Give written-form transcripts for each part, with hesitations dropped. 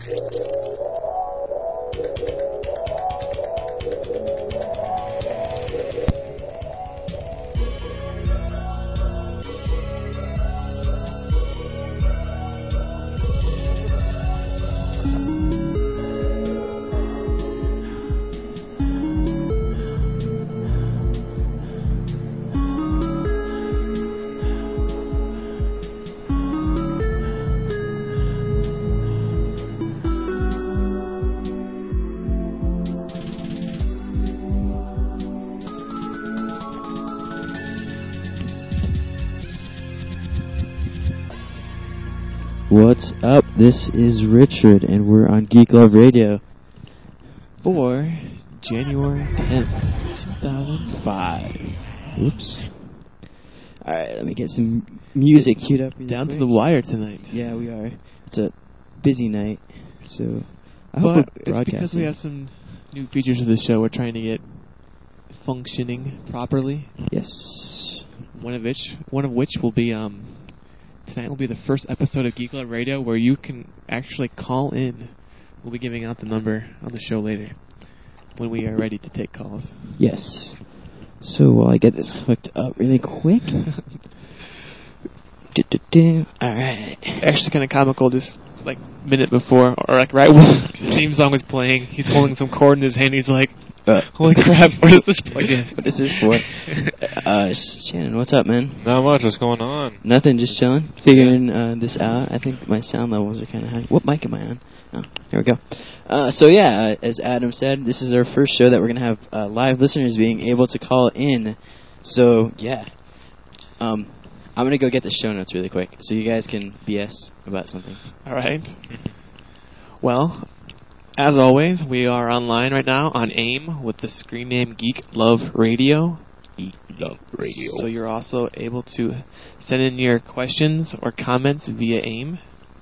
What's up? This is Richard, and we're on Geek Love Radio for January 10th, 2005. Oops. Alright, let me get some music queued up. Down to the wire tonight. Yeah, we are. It's a busy night, so I but hope it's because we have some new features of the show we're trying to get functioning properly. Yes. One of which will be tonight will be the first episode of Geek Love Radio where you can actually call in. We'll be giving out the number on the show later when we are ready to take calls. Yes. So while I get this hooked up really quick. Alright. Actually kind of comical, just like minute before, or like right when the theme song was playing, he's holding some cord in his hand, he's like, holy crap, what is this plug in? What is this for? Shannon, what's up, man? Not much. What's going on? Nothing, just chilling. Figuring this out. I think my sound levels are kind of high. What mic am I on? Oh, here we go. As Adam said, this is our first show that we're going to have live listeners being able to call in. So, yeah. I'm going to go get the show notes really quick so you guys can BS about something. All right. Well, as always, we are online right now on AIM with the screen name Geek Love Radio. Geek Love Radio. So you're also able to send in your questions or comments via AIM.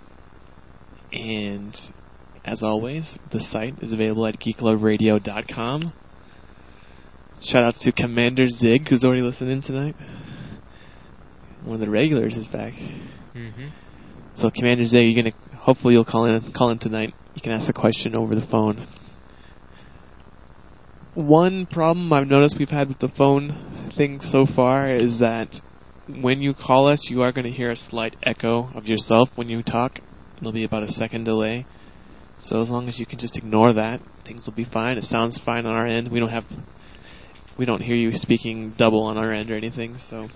And as always, the site is available at geekloveradio.com. Shout out to Commander Zig, who's already listening tonight. One of the regulars is back. Mm-hmm. So Commander Zig, hopefully you'll call in tonight. You can ask a question over the phone. One problem I've noticed we've had with the phone thing so far is that when you call us, you are going to hear a slight echo of yourself when you talk. It'll be about a second delay. So as long as you can just ignore that, things will be fine. It sounds fine on our end. We don't hear you speaking double on our end or anything. So.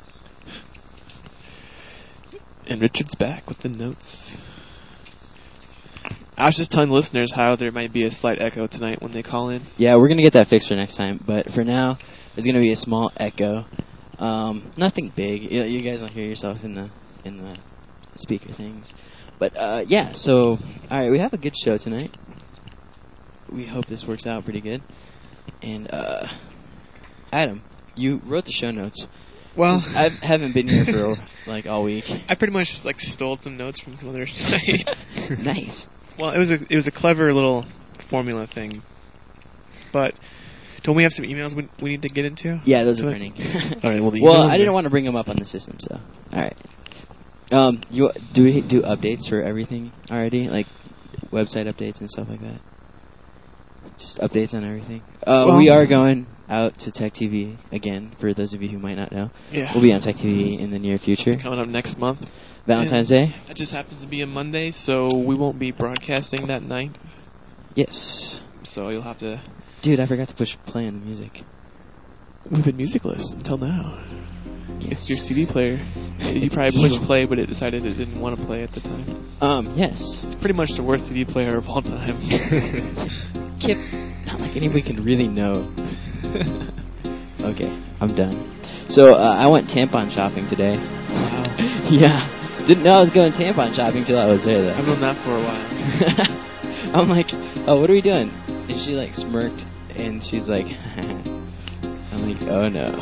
And Richard's back with the notes. I was just telling listeners how there might be a slight echo tonight when they call in. Yeah, we're going to get that fixed for next time. But for now, there's going to be a small echo. Nothing big. You guys don't hear yourself in the speaker things. But, so, alright, we have a good show tonight. We hope this works out pretty good. And, Adam, you wrote the show notes. Well, I haven't been here for, all week. I pretty much just, stole some notes from some other site. Nice. Well, it was a clever little formula thing. But don't we have some emails we need to get into? Yeah, those are printing. All right, well, I didn't want to bring them up on the system, so. Alright. Do we do updates for everything already? Like, website updates and stuff like that? Just updates on everything? We are going out to Tech TV again, for those of you who might not know. Yeah. We'll be on Tech TV in the near future. Coming up next month. Valentine's Day? That just happens to be a Monday, so we won't be broadcasting that night. Yes. So you'll have to... Dude, I forgot to push play on the music. We've been musicless until now. Yes. It's your CD player. You probably pushed play, but it decided it didn't want to play at the time. Yes. It's pretty much the worst CD player of all time. Kip, not like anybody can really know. Okay, I'm done. So, I went tampon shopping today. Wow. Yeah. Didn't know I was going tampon shopping till I was there, though. I've done that for a while. I'm like, oh, what are we doing? And she, smirked, and she's like, I'm like, oh, no.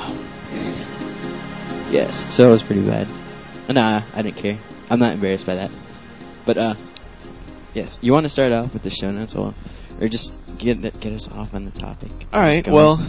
Yes, so it was pretty bad. Nah, I didn't care. I'm not embarrassed by that. But, yes, you want to start off with the show notes, or just get us off on the topic? All right, well,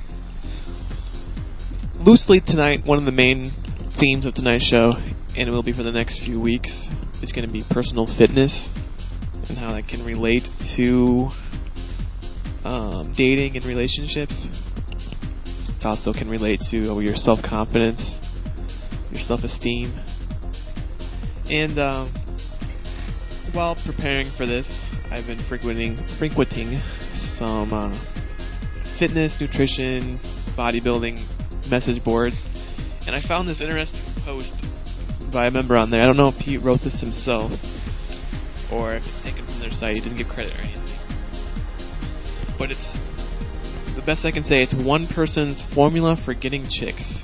loosely tonight, one of the main themes of tonight's show, and it will be for the next few weeks, is going to be personal fitness. and how that can relate to dating and relationships. It also can relate to your self-confidence, your self-esteem. And while preparing for this, I've been frequenting some fitness, nutrition, bodybuilding message boards, and I found this interesting post by a member on there. I don't know if he wrote this himself or if it's taken from their site. He didn't give credit or anything. But it's the best I can say. It's one person's formula for getting chicks.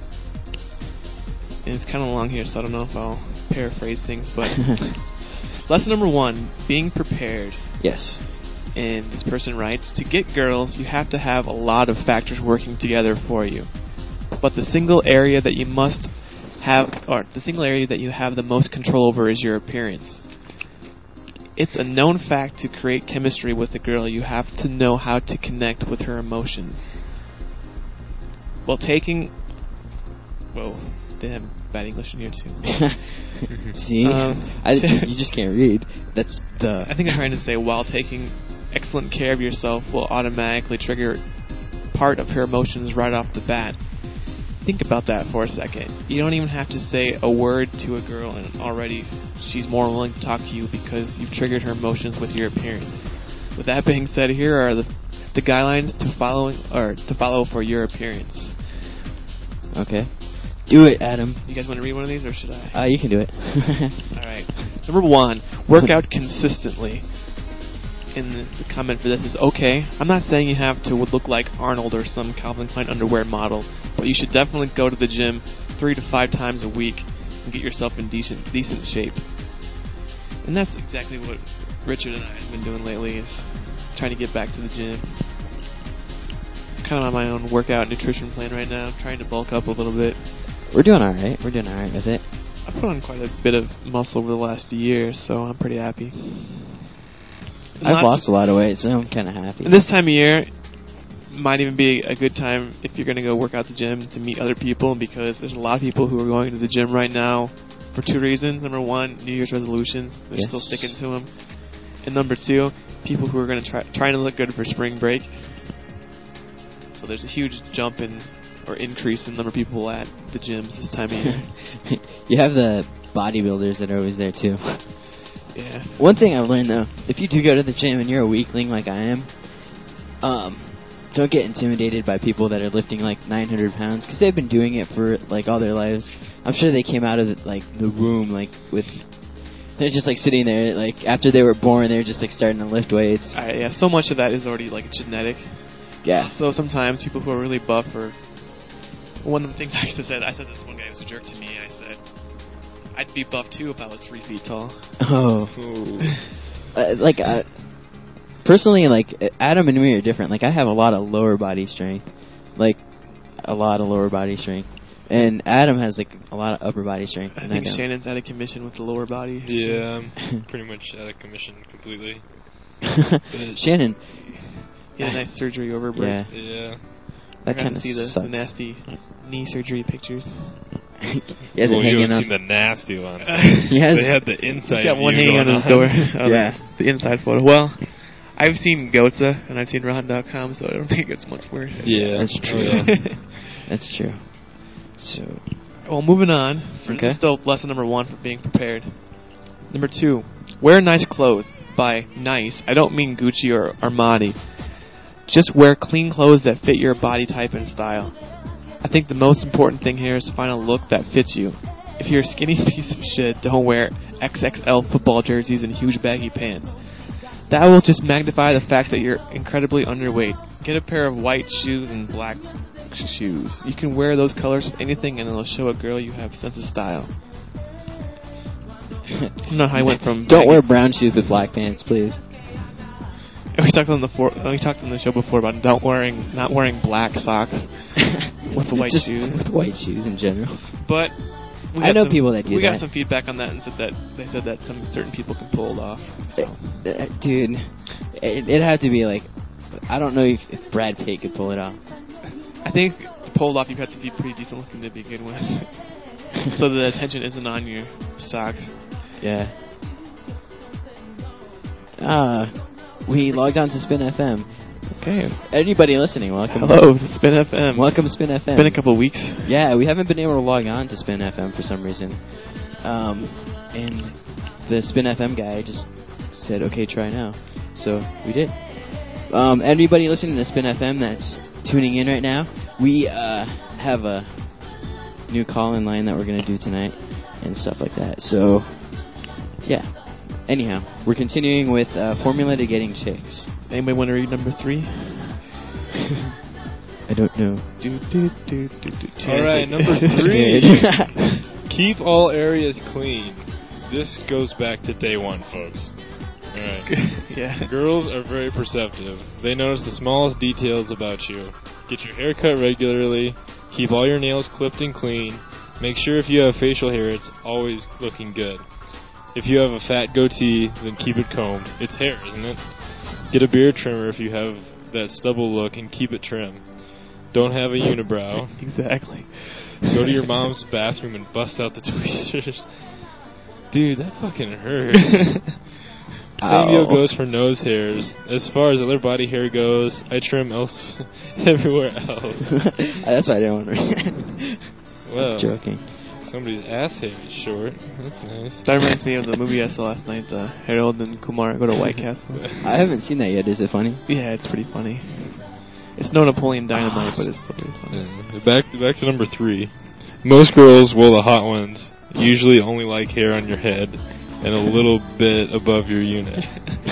And it's kind of long here, so I don't know if I'll paraphrase things. But lesson number 1, being prepared. Yes. And this person writes, to get girls, you have to have a lot of factors working together for you. But the single area that you must have, or the single area that you have the most control over is your appearance. It's a known fact to create chemistry with a girl, you have to know how to connect with her emotions. While taking... Whoa, they have bad English in here too. See? You just can't read. That's the... I think I'm trying to say, while taking excellent care of yourself will automatically trigger part of her emotions right off the bat. Think about that for a second. You don't even have to say a word to a girl and already she's more willing to talk to you because you've triggered her emotions with your appearance. With that being said, here are the guidelines to follow for your appearance. Okay. Do it, Adam. You guys want to read one of these or should I? You can do it. Alright. Number 1, work out consistently. And the comment for this is, okay, I'm not saying you have to look like Arnold or some Calvin Klein underwear model, but you should definitely go to the gym 3 to 5 times a week and get yourself in decent shape. And that's exactly what Richard and I have been doing lately, is trying to get back to the gym. I'm kind of on my own workout nutrition plan right now. I'm trying to bulk up a little bit. We're doing alright. We're doing alright with it. I've put on quite a bit of muscle over the last year, so I'm pretty happy. I've lost a lot of weight, so I'm kind of happy. And this time of year might even be a good time if you're going to go work out the gym to meet other people, because there's a lot of people who are going to the gym right now for 2 reasons. Number 1, New Year's resolutions. They're still sticking to them. And number 2, people who are going to trying to look good for spring break. So there's a huge jump in or increase in the number of people at the gyms this time of year. You have the bodybuilders that are always there too. Yeah. One thing I've learned though, if you do go to the gym and you're a weakling like I am, don't get intimidated by people that are lifting like 900 pounds, because they've been doing it for like all their lives. I'm sure they came out of the womb they're just like sitting there, like after they were born, they're just like starting to lift weights. Yeah, so much of that is already like genetic. Yeah. So sometimes people who are really buff or... One of the things I said this one guy was a jerk to me. I said, I'd be buff too if I was 3 feet tall. Oh. Personally, Adam and me are different. Like, I have a lot of lower body strength. Like, a lot of lower body strength. And Adam has, like, a lot of upper body strength. I think Shannon's out of commission with the lower body. Yeah, I'm pretty much out of commission completely. Shannon. He had a nice surgery over break. Yeah. That kind of see the nasty knee surgery pictures. He has it you hanging haven't up. seen the nasty ones. They had the inside. He's got one view hanging on going his door. Yeah. The inside photo. Well, I've seen Goatsa and I've seen Ron.com, so I don't think it's much worse. Yeah, that's true. Oh, yeah. That's true. So, well, moving on. This is still lesson number 1 for being prepared. Number 2, wear nice clothes. By nice, I don't mean Gucci or Armani. Just wear clean clothes that fit your body type and style. I think the most important thing here is to find a look that fits you. If you're a skinny piece of shit, don't wear XXL football jerseys and huge baggy pants. That will just magnify the fact that you're incredibly underweight. Get a pair of white shoes and black shoes. You can wear those colors with anything and it'll show a girl you have a sense of style. I don't know how I went from... Don't wear brown shoes with black pants, please. We talked on the show before about not wearing black socks with the white shoes. With white shoes in general. But I know people that do that. We got some feedback on that and they said that some certain people can pull it off. So. Dude, it'd have to be like, I don't know if Brad Pitt could pull it off. I think to pull it off, you have to be pretty decent looking to begin with, so the attention isn't on your socks. Yeah. We logged on to Spin FM. Okay. Anybody listening, welcome. Hello, Spin FM. Welcome to Spin FM. It's been a couple of weeks. Yeah, we haven't been able to log on to Spin FM for some reason. And the Spin FM guy just said, okay, try now. So we did. Anybody listening to Spin FM that's tuning in right now, we have a new call-in line that we're going to do tonight and stuff like that. So, yeah. Anyhow, we're continuing with Formula to Getting Chicks. Anybody want to read number 3? I don't know. All right, number 3. Keep all areas clean. This goes back to day 1, folks. All right. Yeah. Girls are very perceptive. They notice the smallest details about you. Get your hair cut regularly. Keep all your nails clipped and clean. Make sure if you have facial hair, it's always looking good. If you have a fat goatee, then keep it combed. It's hair, isn't it? Get a beard trimmer if you have that stubble look and keep it trim. Don't have a unibrow. Exactly. Go to your mom's bathroom and bust out the tweezers. Dude, that fucking hurts. Same deal goes for nose hairs. As far as other body hair goes, I trim everywhere else. That's why I didn't want to read. Well, Joking. Somebody's ass hair is short. That's nice. That reminds me of the movie I saw last night, Harold and Kumar Go to White Castle. I haven't seen that yet. Is it funny? Yeah, it's pretty funny. It's no Napoleon Dynamite, but it's still pretty funny. Yeah. Back to number 3. Most girls, well, the hot ones, usually only like hair on your head and a little bit above your unit.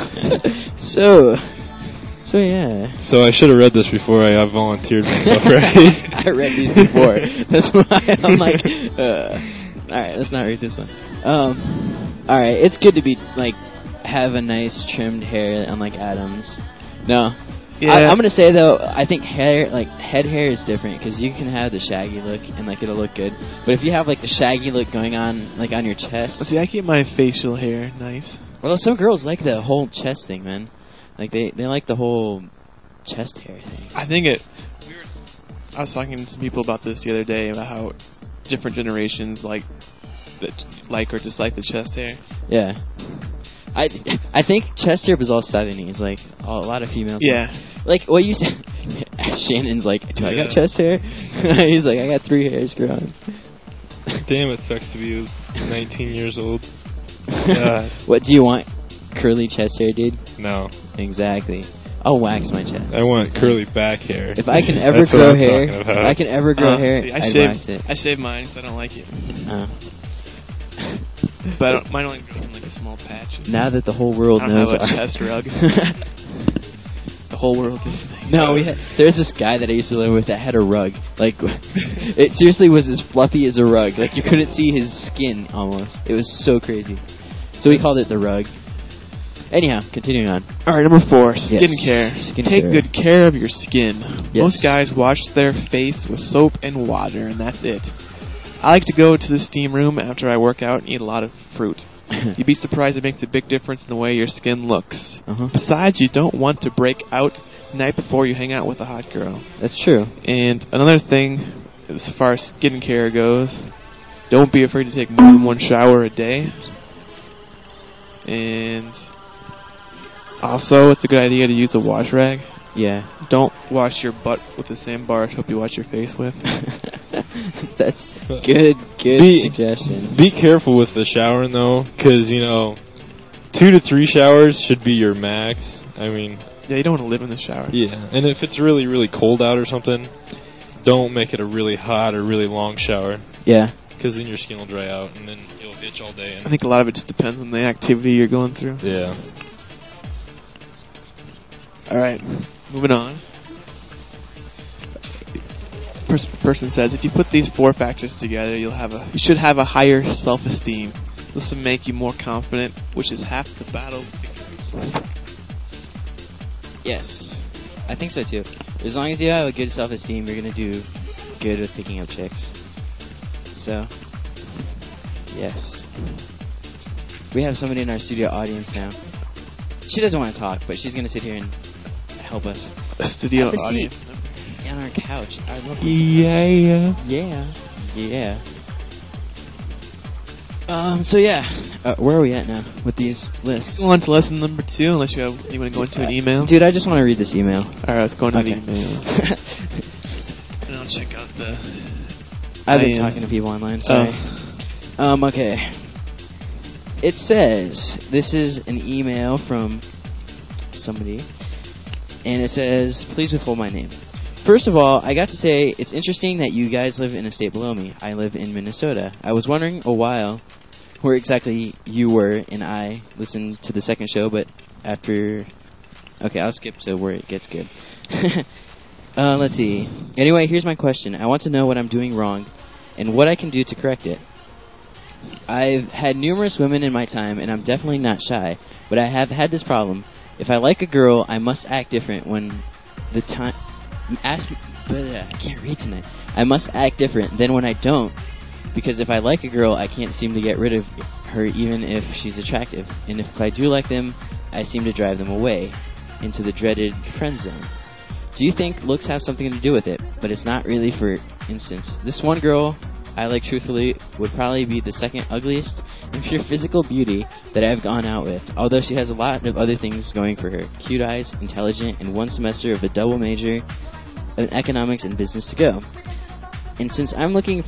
So yeah. So I should have read this before I volunteered myself, right? I read these before. That's why I'm like, alright, let's not read this one. Alright, it's good to be, like, have a nice trimmed hair, unlike Adam's. No. Yeah. I'm gonna say, though, I think hair, like, head hair is different, because you can have the shaggy look, and, like, it'll look good. But if you have, like, the shaggy look going on, like, on your chest... See, I keep my facial hair nice. Well, some girls like the whole chest thing, man. Like, they like the whole chest hair thing. I think I was talking to some people about this the other day, about how different generations like or dislike the chest hair. Yeah. I think chest hair was all 70s, like, a lot of females. Yeah. Like, what you said, Shannon's like, do I got chest hair? He's like, I got 3 hairs growing. Damn, it sucks to be 19 years old. God. What, do you want curly chest hair, dude? No. Exactly. I'll wax my chest. I want curly back hair. If I can ever That's grow what I'm hair, talking about. if I can ever grow hair, see, I'd wax it. I shave mine because I don't like it. But mine only grows in like a small patch. Now that the whole world I don't knows have a our chest rug. The whole world is. No, there's this guy that I used to live with that had a rug. Like, it seriously was as fluffy as a rug. Like, you couldn't see his skin almost. It was so crazy. So we called it the rug. Anyhow, continuing on. Alright, number 4, Yes. skincare. Take good care of your skin. Yes. Most guys wash their face with soap and water, and that's it. I like to go to the steam room after I work out and eat a lot of fruit. You'd be surprised it makes a big difference in the way your skin looks. Besides, you don't want to break out the night before you hang out with a hot girl. That's true. And another thing, as far as skincare goes, don't be afraid to take more than 1 shower a day. And also, it's a good idea to use a wash rag. Yeah. Don't wash your butt with the same bar as hope you wash your face with. That's good suggestion. Be careful with the showering, though, because, 2 to 3 showers should be your max. I mean... Yeah, you don't want to live in the shower. Yeah, and if it's really, really cold out or something, don't make it a really hot or really long shower. Yeah. Because then your skin will dry out, and then you'll itch all day. And I think a lot of it just depends on the activity you're going through. Yeah. Alright, moving on. Person says, if you put these 4 factors together, you should have a higher self-esteem. This will make you more confident, which is half the battle. Yes. I think so, too. As long as you have a good self-esteem, you're going to do good with picking up chicks. So, yes. We have somebody in our studio audience now. She doesn't want to talk, but she's going to sit here and help us. A studio Have a audience. seat on our couch. I love Yeah. Yeah. So yeah, where are we at now with these lists? Go on to lesson number 2, unless you want to go into an email. Dude, I just want to read this email. Alright, let's go into Okay. the email. And I'll check out the... I've been talking to people online, sorry. Okay. It says, this is an email from somebody, and it says, please withhold my name. First of all, I got to say, it's interesting that you guys live in a state below me. I live in Minnesota. I was wondering a while where exactly you were, and I listened to the second show, but after... Okay, I'll skip to where it gets good. Let's see. Anyway, here's my question. I want to know what I'm doing wrong and what I can do to correct it. I've had numerous women in my time, and I'm definitely not shy, but I have had this problem. If I like a girl, I must act different when the time... I can't read tonight. I must act different than when I don't, because if I like a girl, I can't seem to get rid of her even if she's attractive. And if I do like them, I seem to drive them away into the dreaded friend zone. Do you think looks have something to do with it? But it's not really. For instance, this one girl I like truthfully would probably be the second ugliest in pure physical beauty that I've gone out with, although she has a lot of other things going for her. Cute eyes, intelligent, and 1 semester of a double major in economics and business to go. And since I'm looking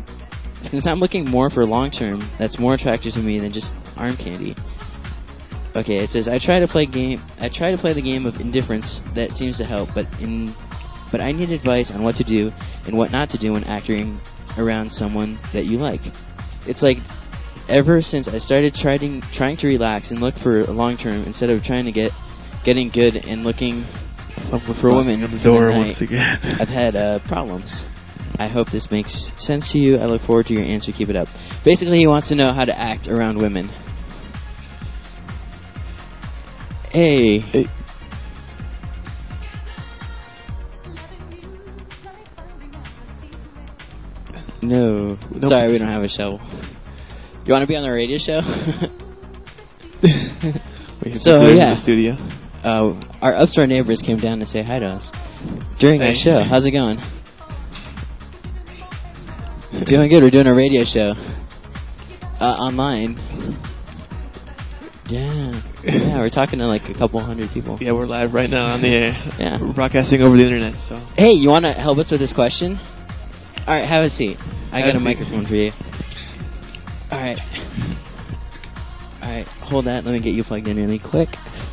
more for long term, that's more attractive to me than just arm candy. Okay, it says I try to play the game of indifference that seems to help, but I need advice on what to do and what not to do when acting around someone that you like. It's like ever since I started trying to relax and look for a long term instead of trying to getting good and looking for women on the door for the once again. I've had problems. I hope this makes sense to you. I look forward to your answer. Keep it up. Basically, he wants to know how to act around women. Hey. No. Nope. Sorry, we don't have a show. You want to be on the radio show? So, yeah. In the studio. Our upstairs neighbors came down to say hi to us during our show. How's it going? Doing good. We're doing a radio show online. Yeah, we're talking to like a couple hundred people. Yeah, we're live right now on the air. Yeah. We're broadcasting over the internet, so... Hey, you want to help us with this question? Alright, have a seat. I got a microphone for you. Alright, hold that. Let me get you plugged in really quick.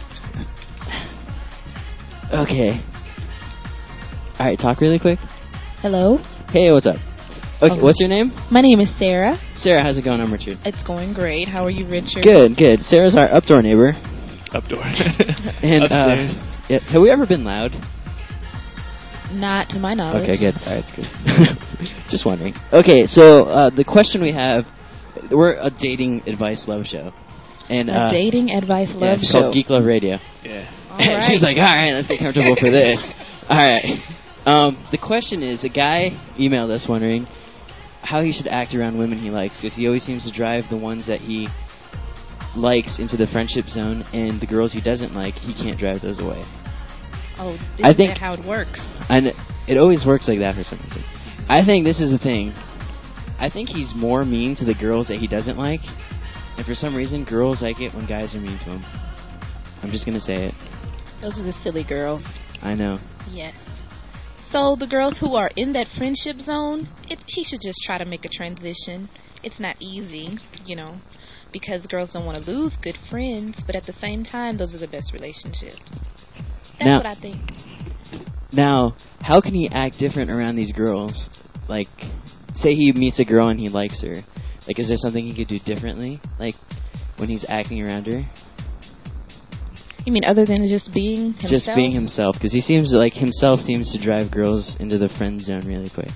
Okay. Alright, talk really quick. Hello. Hey, what's up? Okay, what's your name? My name is Sarah. Sarah, how's it going? I'm Richard. It's going great. How are you, Richard? Good. Sarah's our updoor neighbor. Updoor. And, upstairs. Yeah, have we ever been loud? Not to my knowledge. Okay, good. Alright, it's good. Just wondering. Okay, so the question we have, we're a dating advice love show. And a dating advice love it's show. called Geek Love Radio. Yeah. All right. She's like, alright, let's get comfortable for this. Alright. The question is, a guy emailed us wondering how he should act around women he likes, because he always seems to drive the ones that he likes into the friendship zone, and the girls he doesn't like, he can't drive those away. Oh, I think that how it works? And it always works like that for some reason. I think this is the thing. I think he's more mean to the girls that he doesn't like, and for some reason, girls like it when guys are mean to him. I'm just gonna say it. Those are the silly girls. I know. Yes. So the girls who are in that friendship zone, he should just try to make a transition. It's not easy, because girls don't want to lose good friends, but at the same time, those are the best relationships. That's what I think. Now, how can he act different around these girls? Like, say he meets a girl and he likes her. Like, is there something he could do differently? Like, when he's acting around her? You mean other than just being himself? Just being himself, because he seems like himself seems to drive girls into the friend zone really quick.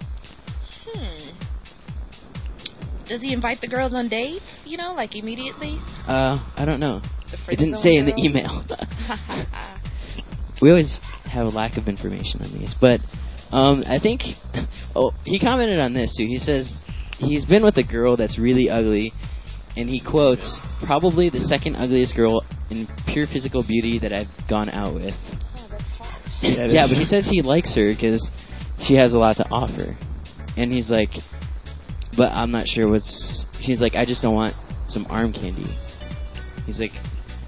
Does he invite the girls on dates, like immediately? I don't know. It didn't say in the email. We always have a lack of information on these. But I think... Oh, he commented on this, too. He says he's been with a girl that's really ugly, and he quotes, probably the second ugliest girl in pure physical beauty that I've gone out with. Oh, that's harsh. Yeah, but he says he likes her because she has a lot to offer. And he's like, but I'm not sure what's she's like, I just don't want some arm candy. He's like,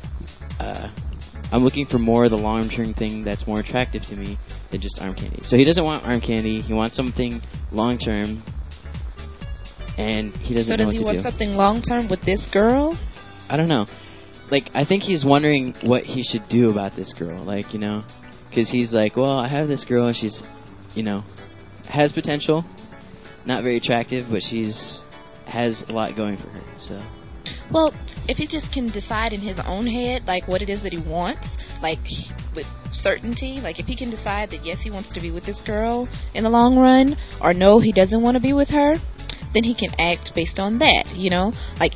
I'm looking for more of the long-term thing that's more attractive to me than just arm candy. So he doesn't want arm candy. He wants something long-term, and he doesn't know what to do. So does he want something long-term with this girl? I don't know. Like, I think he's wondering what he should do about this girl. Like, you know, because he's like, well, I have this girl, and she's, you know, has potential. Not very attractive, but has a lot going for her. So. Well, if he just can decide in his own head, like, what it is that he wants, like, with certainty, like, if he can decide that, yes, he wants to be with this girl in the long run, or no, he doesn't want to be with her, then he can act based on that, you know? Like,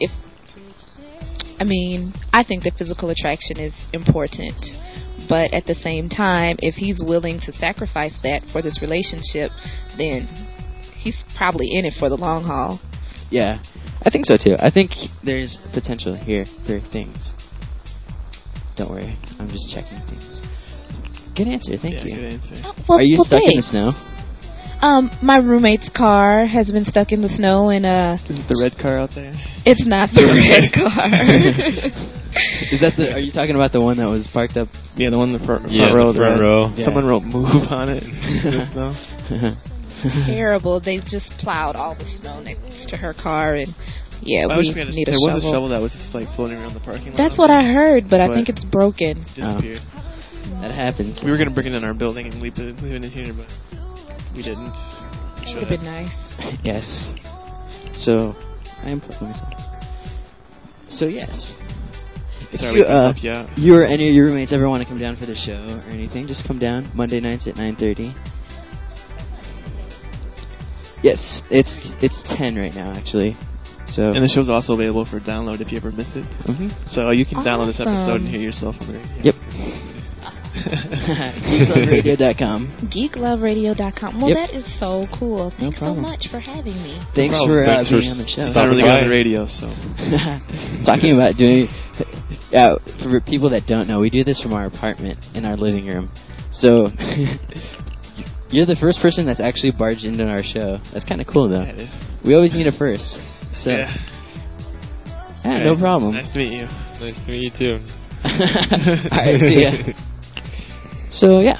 I think that physical attraction is important, but at the same time, if he's willing to sacrifice that for this relationship, then he's probably in it for the long haul. Yeah, I think so too. I think there's potential here for things. Don't worry, I'm just checking things. Good answer, thank you. Good answer. Are you stuck in the snow? My roommate's car has been stuck in the snow, and Is it the red car out there? It's not the red car. Is that are you talking about the one that was parked up? Yeah, the one in the front row. Front row. Yeah. Someone wrote "move" on it. The snow. Terrible. They just plowed all the snow next to her car, and we need a shovel. There was a shovel that was just like floating around the parking lot. That's what I heard, but I think it's broken. Disappeared. That happens. We were gonna bring it in our building and leave it in here, but we didn't. That would have been nice. Yes. So I am proud of myself. So yes. Sorry, you or any of your roommates ever want to come down for the show or anything, just come down Monday nights at 9:30. Yes, it's 10 right now actually. So and the show's also available for download if you ever miss it. Mm-hmm. So you can download this episode and hear yourself on the radio. Yep. GeekLoveRadio.com. GeekLoveRadio.com. Well, that is so cool. Thanks so much for having me. Thanks for being on the show. It's not really on the radio, so. Talking about doing... Yeah, for people that don't know, we do this from our apartment in our living room. So... You're the first person that's actually barged into our show. That's kind of cool, though. Yeah, it is. We always need a first. So. Yeah, no problem. Nice to meet you. Nice to meet you, too. Alright, see ya. So, yeah.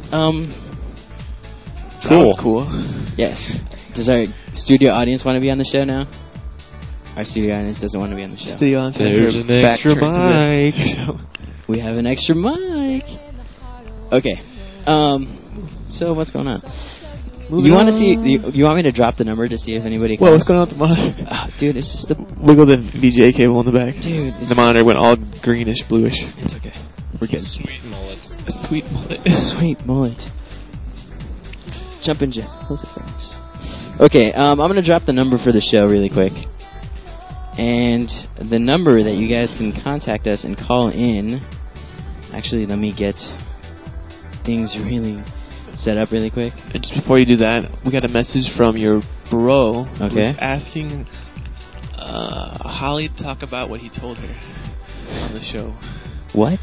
Cool. Yes. Does our studio audience want to be on the show now? Our studio audience doesn't want to be on the show. Studio audience. There's an extra mic. We have an extra mic. Okay. So what's going on? You want to see? You want me to drop the number to see if anybody? Well, what's going on with the monitor? Oh, dude, it's just the wiggle the VGA cable in the back. Dude, the monitor went all greenish, bluish. It's okay. We're good. Sweet mullet. Sweet mullet. Sweet mullet. Jumpin' Jack. Close it, friends. Okay, I'm gonna drop the number for the show really quick, and the number that you guys can contact us and call in. Actually, let me get things really set up really quick. And just before you do that, we got a message from your bro. Okay. Who's asking Holly to talk about what he told her on the show. What?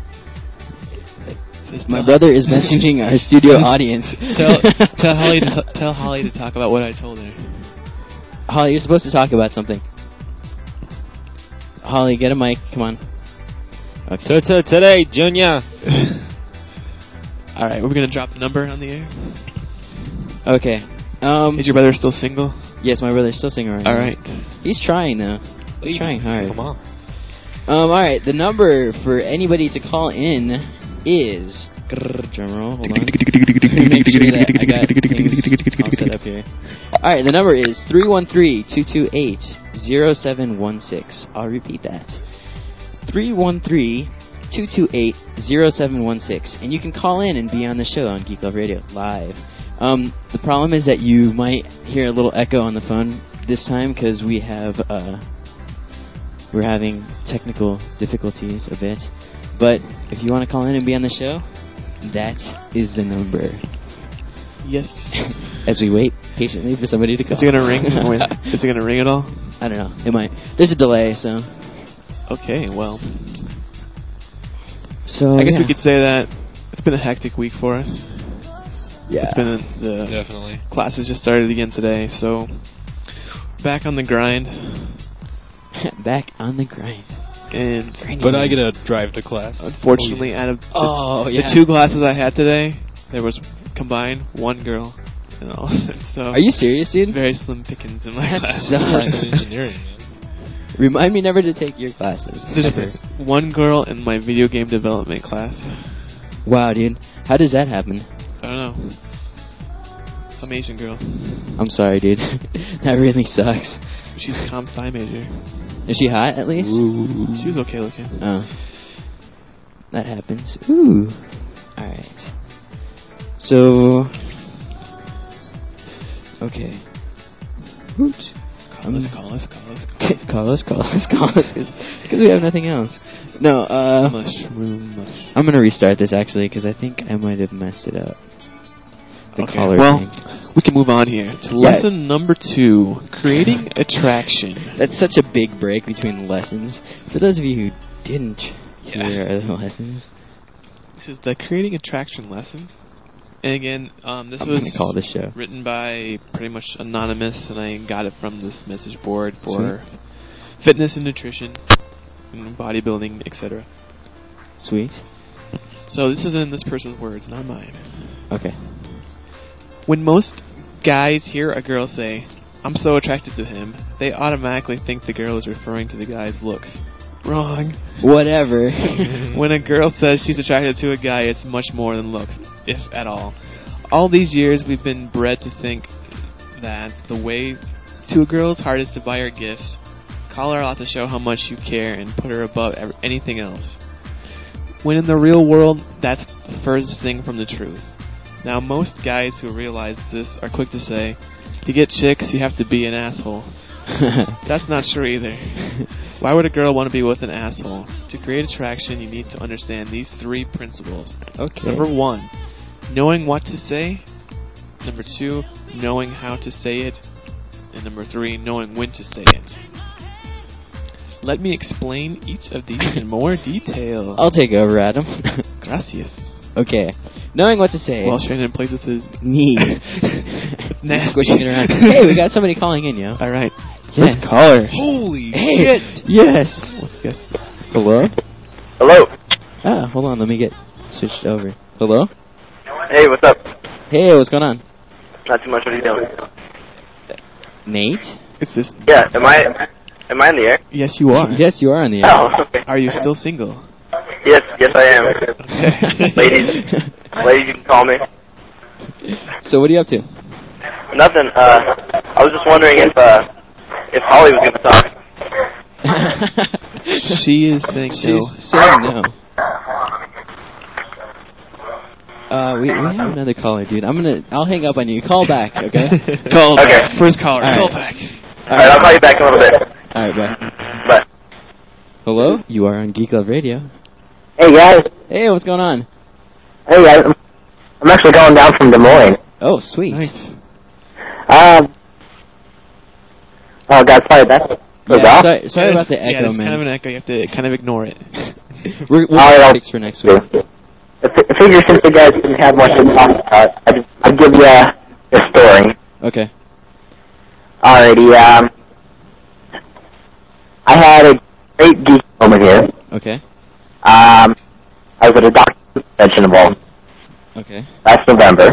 My brother is messaging our studio audience. Tell Holly to talk about what I told her. Holly, you're supposed to talk about something. Holly, get a mic. Come on. Okay. Today, Junior. All right, we're gonna drop the number on the air. Okay. Is your brother still single? Yes, my brother's still single right now. All right. He's trying though. He's trying hard. Come on. All right. The number for anybody to call in is. Drum roll. Hold on. Make sure that I got things all set up here. All right. The number is 313-228-0716. I'll repeat that. 313-228-0716, and you can call in and be on the show on Geek Love Radio live. The problem is that you might hear a little echo on the phone this time because we're having technical difficulties a bit. But if you want to call in and be on the show, that is the number. Yes. As we wait patiently for somebody to call. Is it gonna ring? Is it gonna ring at all? I don't know. It might. There's a delay, so. Okay, well. So I guess we could say that it's been a hectic week for us. Yeah. It's been definitely. Classes just started again today, so Back on the grind. Back on the grind. And But I get to drive to class. unfortunately, out of Oh, the 2 classes I had today, there was combined 1 girl. And all. So Are you serious, dude? very slim pickings in my That class. sucks. First in engineering, man. Remind me never to take your classes. Never. There's 1 girl in my video game development class. Wow, dude. How does that happen? I don't know. Some Asian girl. I'm sorry, dude. That really sucks. She's a comp sci major. Is she hot, at least? She was okay looking. Oh. That happens. Ooh. Alright. So... Okay. Woot. Call us. Call us. Because we have nothing else. No, Mushroom. I'm gonna restart this, actually, because I think I might have messed it up. The Okay, caller well, thing. we can move on here to lesson number 2, creating attraction. That's such a big break between lessons. For those of you who didn't hear Yeah. the lessons, This is the creating attraction lesson. And again, this I'm was gonna call this show. written by pretty much anonymous, and I got it from this message board for fitness and nutrition, and bodybuilding, etc. Sweet. So this is in this person's words, not mine. Okay. When most guys hear a girl say, "I'm so attracted to him," they automatically think the girl is referring to the guy's looks. Wrong. Whatever. When a girl says she's attracted to a guy, it's much more than looks, if at all. All these years we've been bred to think that the way to a girl's heart is to buy her gifts, call her out to show how much you care, and put her above anything else. When in the real world, that's the furthest thing from the truth. Now, most guys who realize this are quick to say, to get chicks, you have to be an asshole. That's not true either. Why would a girl want to be with an asshole? To create attraction, you need to understand these 3 principles. Okay. Number 1, knowing what to say. Number 2, knowing how to say it. And number 3, knowing when to say it. Let me explain each of these in more detail. I'll take over, Adam. Gracias. Okay. Knowing what to say. While Shannon plays with his Me. Nah. Squishing it around. Hey, we got somebody calling in, yo. All right. Yes. First caller. Holy Hey. shit! Yes. Let's guess. Hello? Hello. Ah, hold on. Let me get switched over. Hello? Hey, what's up? Hey, what's going on? Not too much. What are you doing? Nate? It's this. Yeah. Am I in the air? Yes, you are. Yes, you are on the air. Oh. Okay. Are you still single? Yes, I am. Okay. Ladies, you can call me. So what are you up to? Nothing. I was just wondering if Holly was going to talk. She is saying She's no. saying no. We have another caller, dude. I'll hang up on you. Call back, okay? Call Okay. back. First caller. All right. Call back. All right, I'll call you back in a little bit. Alright, bye. Bye. Hello? You are on Geek Love Radio. Hey guys. Hey, what's going on? Hey guys. I'm actually going down from Des Moines. Oh, sweet. Nice. Oh God, sorry. That's Yeah, sorry Yeah, about the yeah, echo, there's man. kind of an echo. You have to kind of ignore it. We'll I'll fix for next week. I figure since you guys didn't have much to talk about, I'll give you a story. Okay. Alrighty, I had a great geek moment here. Okay. I was at a doctor's convention Okay. last November,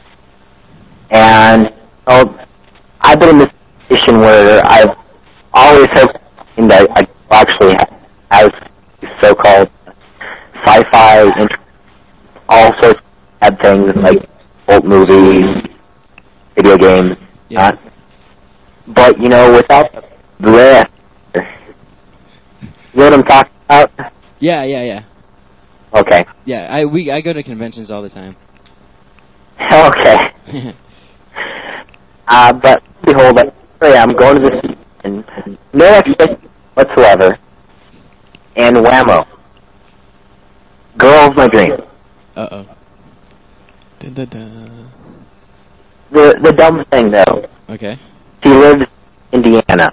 and I've been in this position where I've always hoped that I actually have so-called sci-fi, all sorts of bad things like old movies, video games. Yeah. But without the rest, you know what I'm talking about? Yeah. Okay. Yeah, I go to conventions all the time. Okay. But behold, I'm going to this and no expectation whatsoever. And whammo. Girl's my dream. Uh-oh. Dun, dun, dun. The dumb thing though, Okay. she lives in Indiana.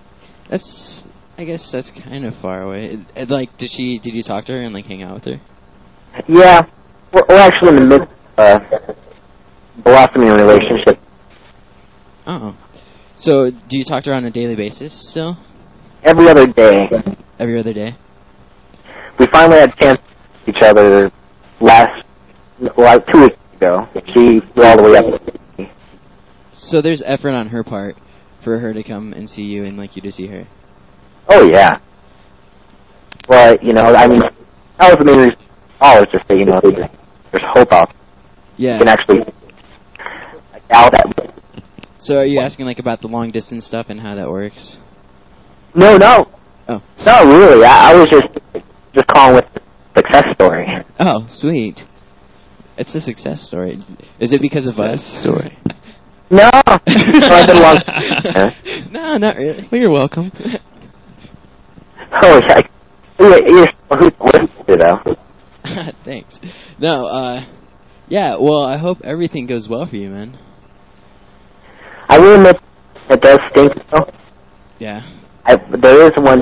I guess that's kind of far away. Did you talk to her and hang out with her? Yeah, we're actually in the midst of a blossoming relationship. Oh. So, do you talk to her on a daily basis still? Every other day. Every other day? We finally had a chance to see each other 2 weeks ago. She flew all the way up to me. So there's effort on her part for her to come and see you and like you to see her. Oh, yeah. But, I mean, that was the main reason I was just say, there's hope out there. Yeah. You can actually doubt that. So are you asking like about the long distance stuff and how that works? No. Oh. No, really. I was just calling with the success story. Oh, sweet. It's a success story. Is it because of us? Story. No. I've been long. No, not really. Well, you're welcome. Oh, yeah. You're who's listening to, though? Thanks. No, yeah, well, I hope everything goes well for you, man. I will admit it does stink, though. Yeah. There is one.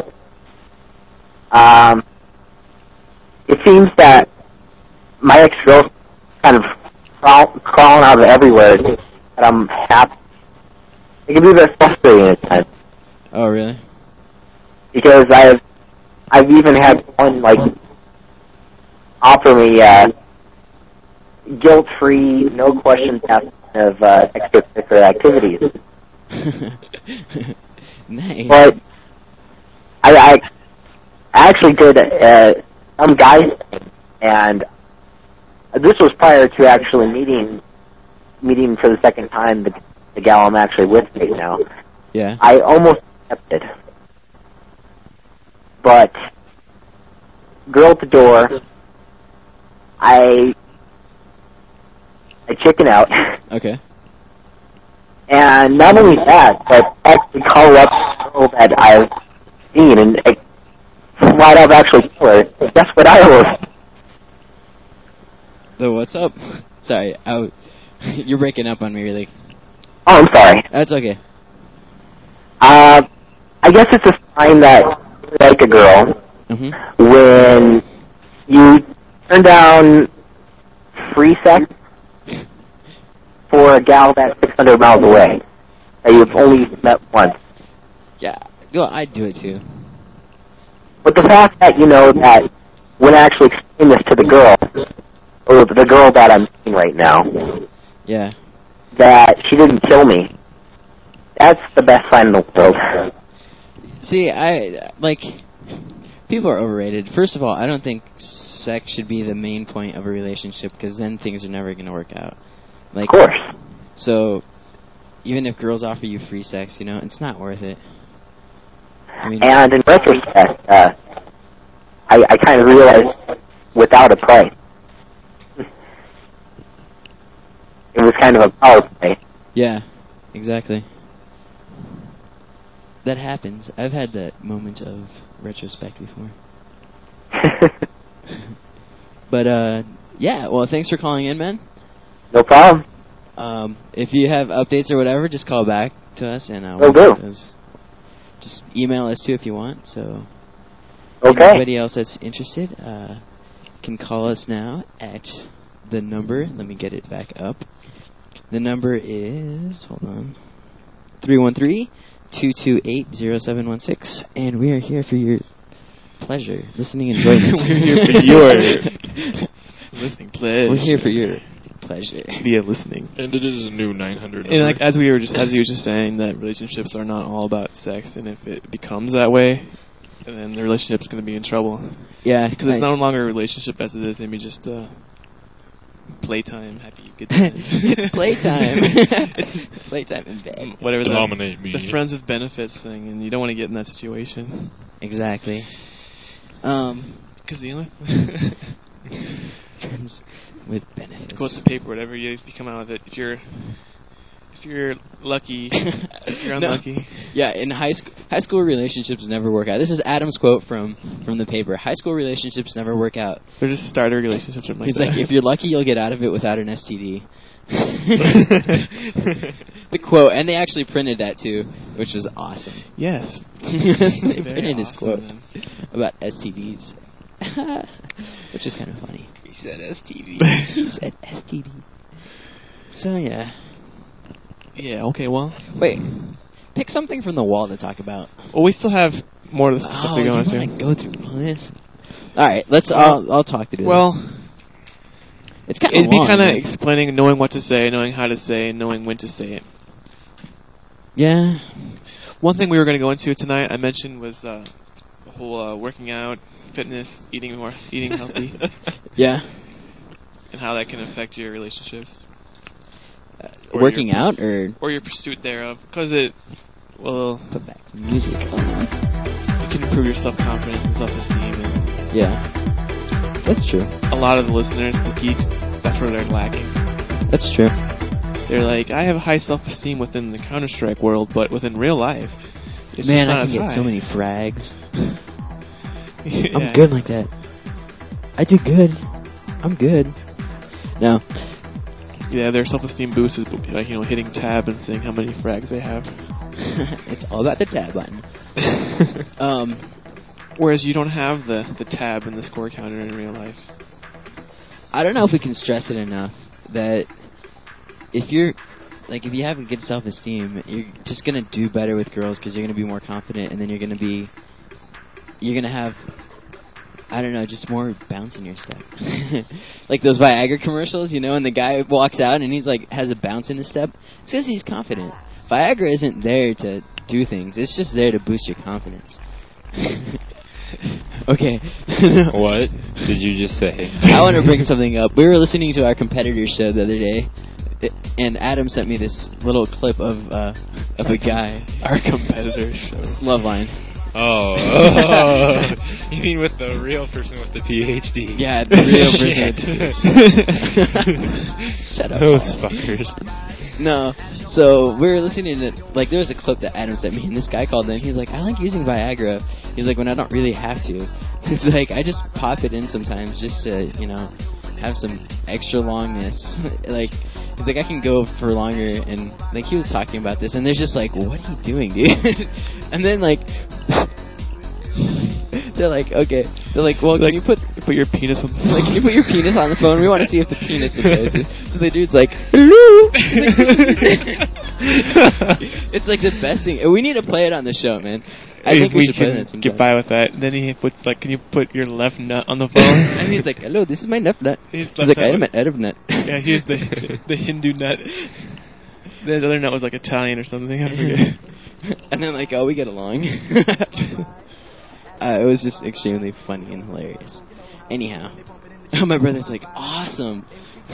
It seems that my ex-girl kind of crawling out of everywhere, and I'm happy. It can be very frustrating at times. Oh, really? Because I've even had one, offer me guilt-free, no questions asked of extracurricular activities. Nice. But I actually did some guy thing, and this was prior to actually meeting for the second time the gal I'm actually with right now. Yeah. I almost accepted, but girl at the door, I chicken out. Okay. And not only that, but actually call up the girl that I've seen and flat out actually tell her, guess what I was? So what's up? Sorry, you're breaking up on me, really. Oh, I'm sorry. That's okay. I guess it's a sign that you like a girl when you turn down free sex for a gal that's 600 miles away that you've only met once. Yeah, well, I'd do it too. But the fact that that when I actually explain this to the girl, or the girl that I'm seeing right now, Yeah. that she didn't kill me, that's the best sign in the world. See, people are overrated. First of all, I don't think sex should be the main point of a relationship because then things are never going to work out. Of course. So, even if girls offer you free sex, it's not worth it. I mean, And in retrospect, I kind of realized without a price, it was kind of a power play. yeah, exactly. That happens. I've had that moment of retrospect before. But, yeah, well, thanks for calling in, man. No problem. If you have updates or whatever, just call back to us, and Will do. Just email us too if you want. So, Okay. anybody else that's interested can call us now at the number. Let me get it back up. The number is 313-228-0716, and we are here for your pleasure, listening enjoyment. We're here for your listening pleasure. We're here for your pleasure via listening. And it is a new 900 And number. as he was just saying, that relationships are not all about sex, and if it becomes that way, then the relationship's going to be in trouble. Yeah, Because it's no longer a relationship as it is, maybe just playtime, happy, good time. It's playtime. It's playtime in bed. Whatever Dominate me. the friends with benefits thing, and you don't want to get in that situation. Exactly. Because the only Friends with benefits. quote the paper, whatever you come out with it. If you're lucky, if you're unlucky. No. Yeah, in high school relationships never work out. This is Adam's quote from the paper. High school relationships never work out. They're just starter relationships or something He's like like, that. if you're lucky, you'll get out of it without an STD. The quote, and they actually printed that too, which was awesome. Yes. They Very printed his awesome, quote man. about STDs, which is kind of funny. He said STD. He said STD. So yeah. Yeah, okay, well. Wait, Pick something from the wall to talk about. Well, we still have more of the stuff to you go into. want to go through all this? All right, let's. I'll talk through this. Well, it's kind of it'd be long. kind of explaining, knowing what to say, knowing how to say, knowing when to say it. Yeah. One thing we were going to go into tonight, I mentioned, was the whole working out, fitness, eating healthy, Yeah. and how that can affect your relationships. Working out or or your pursuit thereof, because it will put back some music. you can improve your self-confidence and self-esteem. And Yeah. That's true. a lot of the listeners, the geeks, that's where they're lacking. That's true. They're like, I have high self-esteem within the Counter-Strike world, but within real life, it's Man, just not I as can get high. so many frags. Yeah. I'm good like that. I do good. I'm good. No. Yeah, their self-esteem boost is like, hitting tab and seeing how many frags they have. It's all about the tab button. Whereas you don't have the tab and the score counter in real life. I don't know if we can stress it enough that if you have a good self-esteem, you're just gonna do better with girls because you're gonna be more confident, and then you're gonna have, I don't know, just more bounce in your step. Like those Viagra commercials, and the guy walks out and he's like has a bounce in his step. It's because he's confident. Viagra isn't there to do things; it's just there to boost your confidence. Okay. What did you just say? I want to bring something up. We were listening to our competitor show the other day, and Adam sent me this little clip of a guy. Our competitor show. Loveline. Oh. You mean with the real person with the PhD? Yeah, the real person with the PhD. Shut up. Those fuckers. No. So we were listening to, there was a clip that Adam sent me, and this guy called in. He's like, I like using Viagra. He's like, when I don't really have to. He's like, I just pop it in sometimes just to, have some extra longness. He's like, I can go for longer, and he was talking about this, and they're just like, what are you doing, dude? And then they're like, okay. They're like, well, can you put your penis on? Can you put your penis on the phone? We want to see if the penis opposes. So the dude's like, hello. It's like the best thing. We need to play it on the show, man. I think we should play that sometime. Get by with that. Then he puts can you put your left nut on the phone? And he's like, hello, this is my left nut. He's like, I am an Arab nut. Yeah, here's the Hindu nut. His other nut was Italian or something. I forget. And then we get along. It was just extremely funny and hilarious. Anyhow, my brother's like, awesome.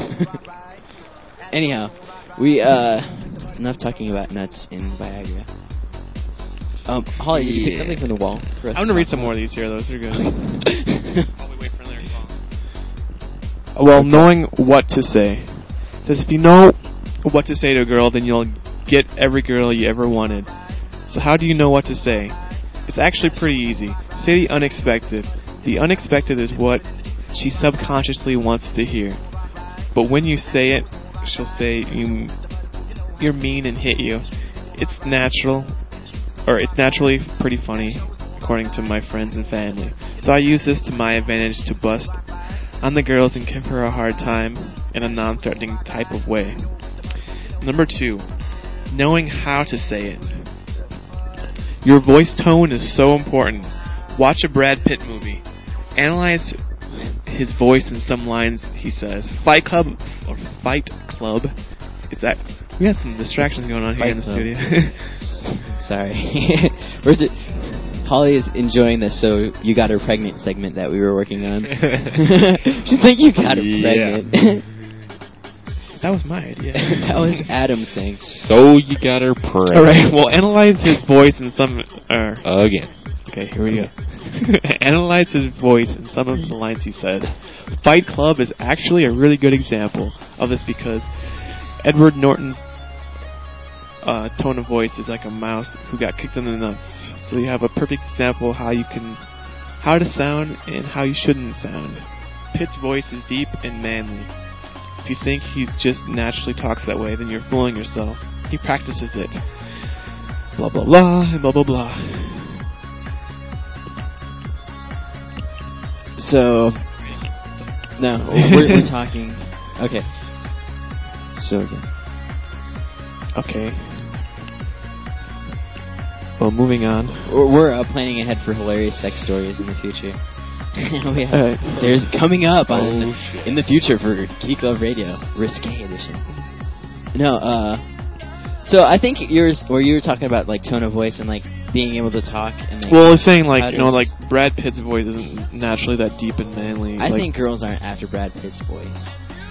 Anyhow, we enough talking about nuts in Viagra. Holly, did you pick something from the wall for us? I'm gonna read some more of these here. Those are good. While we wait for another call. Well, knowing what to say. It says if you know what to say to a girl, then you'll get every girl you ever wanted. So how do you know what to say? It's actually pretty easy. Say the unexpected. The unexpected is what she subconsciously wants to hear. But when you say it, she'll say you're mean and hit you. It's naturally pretty funny, according to my friends and family. So I use this to my advantage to bust on the girls and give her a hard time in a non-threatening type of way. Number 2, knowing how to say it. Your voice tone is so important. Watch a Brad Pitt movie. Analyze his voice in some lines he says. Fight Club. Is that... We got some distractions going on here in the studio. Sorry. Where's it? Holly is enjoying the So You Got Her Pregnant segment that we were working on. She's like, you got her pregnant. That was my idea. That was Adam's thing. So you got her pregnant. Alright, well, analyze his voice in some... Again. Okay, here we go. Analyze his voice in some of the lines he said. Fight Club is actually a really good example of this because Edward Norton's tone of voice is like a mouse who got kicked in the nuts. So you have a perfect example how to sound and how you shouldn't sound. Pitt's voice is deep and manly. If you think he just naturally talks that way, then you're fooling yourself. He practices it. Blah blah blah and blah blah blah. So, no, we're talking. Okay. So again. Okay. Well, moving on. We're planning ahead for hilarious sex stories in the future. Alright. There's coming up Oh, shit. in the future for Geek Love Radio, Risque Edition. No, so I think you were talking about like tone of voice and like being able to talk. And like, Well, I was saying how like, you know, does- like Brad Pitt's voice isn't naturally that deep and manly. I like, think girls aren't after Brad Pitt's voice.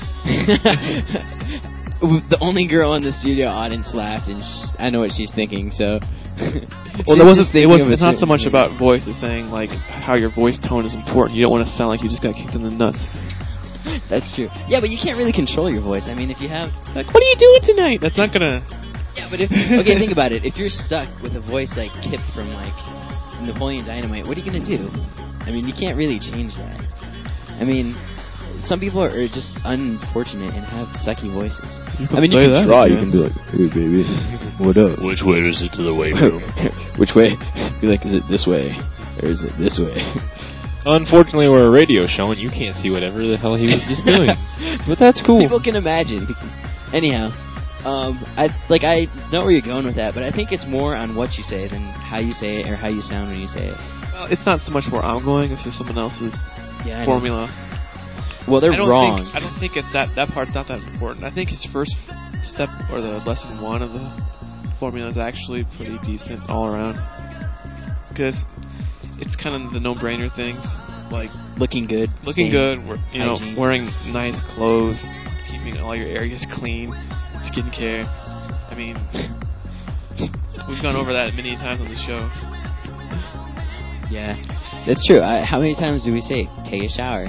The only girl in the studio audience laughed, and I know what she's thinking. So, Well, it's not so much about voice as saying like how your voice tone is important. You don't want to sound like you just got kicked in the nuts. That's true. Yeah, but you can't really control your voice. I mean, if you have Like, what are you doing tonight? That's not gonna. yeah, but okay, think about it. If you're stuck with a voice like Kip from like Napoleon Dynamite, what are you gonna do? I mean, you can't really change that. I mean, some people are just unfortunate and have sucky voices. I mean, you say can that, try. yeah. You can be like, "Hey, baby, what up? Which way is it to the weight room? Which way?" Be like, "Is it this way, or is it this way?" Unfortunately, we're a radio show and you can't see whatever the hell he was just doing. But that's cool. People can imagine. Anyhow, I know where you're going with that, but I think it's more on what you say than how you say it or how you sound when you say it. Well, it's not so much where I'm going. It's just someone else's Yeah, I know. formula. Well, they're I don't wrong. Think, I don't think it's that part's not that important. I think his first step or the lesson 1 of the formula is actually pretty decent all around. Because it's kind of the no-brainer things, like Looking good. looking staying- good, hygiene. wearing nice clothes, keeping all your areas clean, skincare. I mean, we've gone over that many times on the show. Yeah, that's true. How many times do we say take a shower?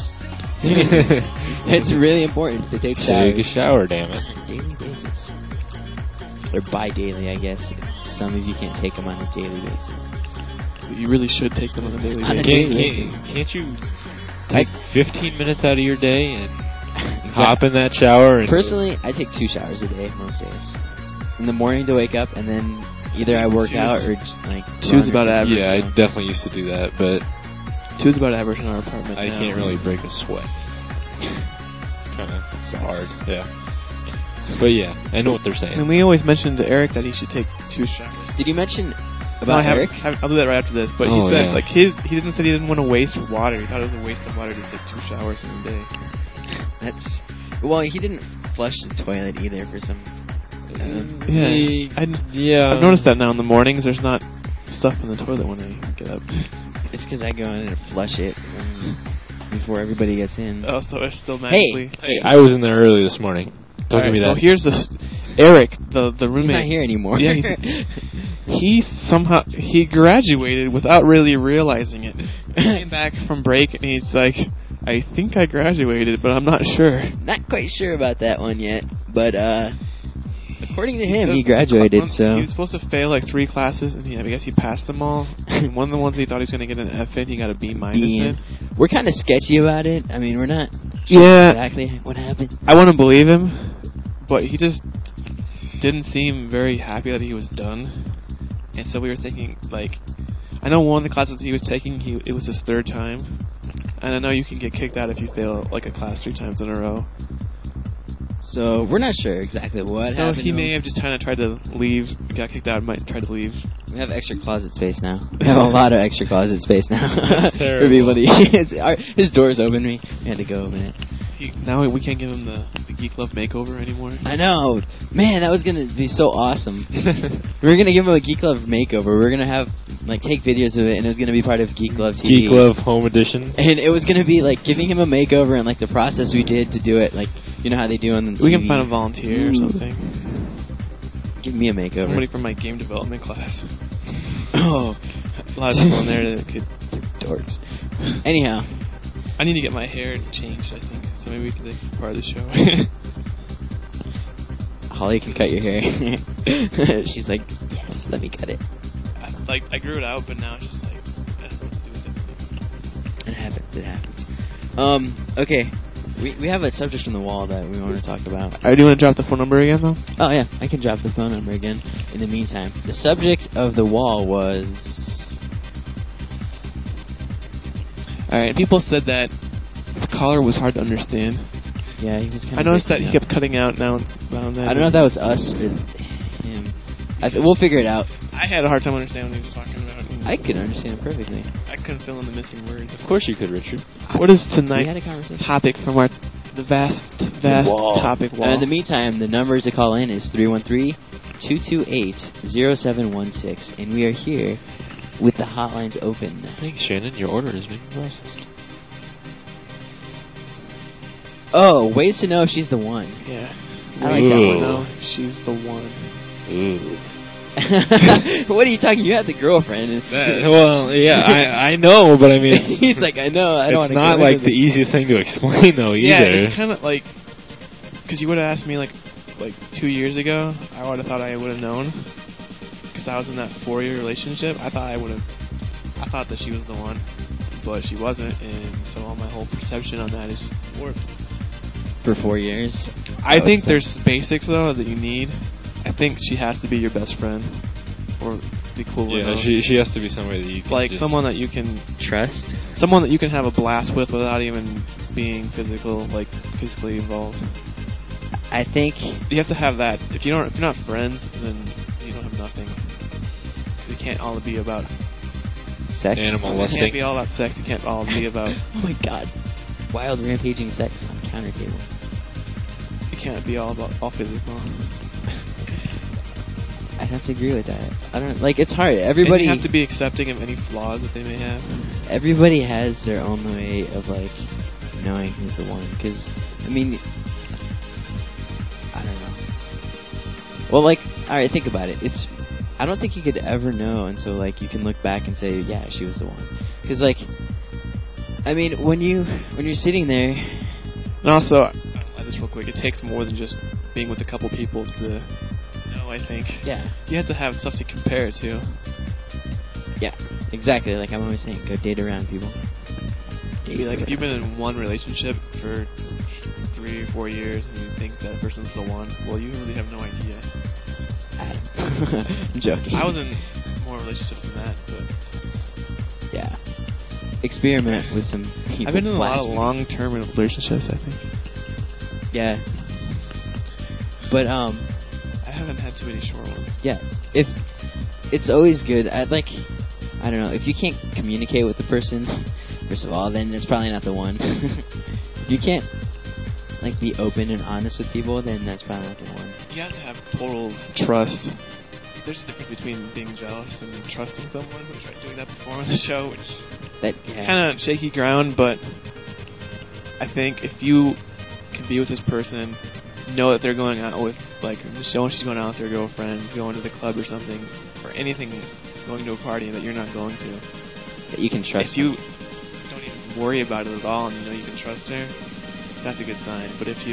It's really important to take showers. Take a shower, damn it. On a daily basis, or bi-daily, I guess. Some of you can't take them on a daily basis. But you really should take them on a daily On a basis. daily Can't you take 15 minutes out of your day and hop in that shower? And Personally, I take 2 showers a day most days. In the morning to wake up, and then either I work Two's- out or like. two's run or about something. average. Yeah, I So- definitely used to do that, but 2's about average in our apartment. I now. can't really break a sweat. It's kind of hard, yeah. But yeah, I know what they're saying. And we always mentioned to Eric that he should take 2 showers. Did you mention No, about I Eric? I'll do that right after this. But Oh, he said yeah. like he didn't say he didn't want to waste water. He thought it was a waste of water to take 2 showers in a day. That's well, he didn't flush the toilet either for some. Yeah. I've noticed that now in the mornings. There's not stuff in the toilet when I get up. It's because I go in and flush it before everybody gets in. Oh, so it's still magically. Hey, I was in there early this morning. Don't Alright, give me so that. here's Eric, the He's roommate. not here anymore. Yeah, he graduated without really realizing it. He came back from break and he's like, I think I graduated, but I'm not sure. Not quite sure about that one yet, but according to him, said he graduated. So he was supposed to fail like 3 classes, and I guess he passed them all. And one of the ones he thought he was going to get an F in, he got a B minus in. we're kind of sketchy about it. I mean, we're not sure Yeah. exactly what happened. I want to believe him, but he just didn't seem very happy that he was done. And so we were thinking, like, I know one of the classes he was taking, it was his 3rd time. And I know you can get kicked out if you fail like a class 3 times in a row. So we're not sure exactly what So happened. he may have just kind of tried to leave, got kicked out, might try to leave. We have extra closet space now. We have a lot of extra closet space now. That's For terrible. people to his door's open. We had to go open it. Now we can't give him the Geek Love makeover anymore. I know, man. That was gonna be so awesome. We're gonna give him a Geek Love makeover. We're gonna have take videos of it, and it was gonna be part of Geek Love TV. Geek Love Home Edition. And it was gonna be like giving him a makeover and like the process we did to do it. Like you know how they do on the TV. We can find a volunteer or Ooh. something. Give me a makeover. Somebody from my game development class. Oh, A lot of people in there that could. dorks. Anyhow, I need to get my hair changed, I think. So maybe we can take part of the show. Holly can cut your hair. She's like, yes, let me cut it. I grew it out, but now it's just like, I don't know what to do with it. It happens. It happens. Okay. We have a subject on the wall that we want to talk about. Alright, do you want to drop the phone number again, though? Oh yeah, I can drop the phone number again. In the meantime, the subject of the wall was. Alright, people said that the caller was hard to understand. Yeah, he was kind of. I noticed that he kept cutting out now and then. I don't know if that was us or him. We'll figure it out. I had a hard time understanding what he was talking about. I could understand it perfectly. I couldn't fill in the missing words. Of course you could, Richard. What is We had a tonight's conversation. topic from the vast wall. topic wall? In the meantime, the numbers to call in is 313-228-0716, and we are here with the hotlines open. Thanks, Shannon. Your order is being processed. Oh, ways to know if she's the one. Yeah. I like that one. No, she's the one. Ooh. What are you talking? You had the girlfriend. Well, yeah, I know, but I mean, He's like, I know. I don't it's want to not like the easiest thing to explain, though, either. Yeah, it's kind of like, because you would have asked me like 2 years ago, I would have thought I would have known, because I was in that 4-year relationship. I thought that she was the one, but she wasn't, and so all my whole perception on that is warped. For 4 years. I think there's basics though that you need. I think she has to be your best friend, or the equivalent. Yeah, of, she has to be somebody that you can like just someone that you can trust. someone that you can have a blast with without even being physically involved. I think You have to have that. If you're not friends, then you don't have nothing. It can't all be about sex. Animal It lusting. can't be all about sex. It can't all be about. Oh my god. Wild rampaging sex on counter tables. It can't be all physical. I'd have to agree with that. I don't like. It's hard. And Everybody you have to be accepting of any flaws that they may have. Everybody has their own way of like knowing who's the one. Because I mean, I don't know. Well, like, all right, think about it. I don't think you could ever know until like you can look back and say, yeah, she was the one. Because like, I mean, when you're sitting there. And also, I'll add this real quick. It takes more than just being with a couple people to know. I think. Yeah. You have to have stuff to compare it to. Yeah. Exactly. Like I'm always saying, go date around people. Be like if you've been in one relationship for 3 or 4 years and you think that person's the one, well, you really have no idea. Adam. I'm joking. I was in more relationships than that, but yeah. Experiment with some people. I've been in a lot last of week. long-term relationships, I think. Yeah. But I haven't had too many short ones. yeah. If it's always good, I don't know, if you can't communicate with the person, first of all, then it's probably not the one. If you can't like be open and honest with people, then that's probably not the one. You have to have total trust. There's a difference between being jealous and trusting someone. We tried doing that before on the show, which That kind of shaky ground, but I think if you can be with this person, know that they're going out with, like, Michelle, when she's going out with her girlfriends, going to the club or something, or anything, going to a party that you're not going to. that you can trust. If you don't even worry about it at all and you know you can trust her, that's a good sign. But if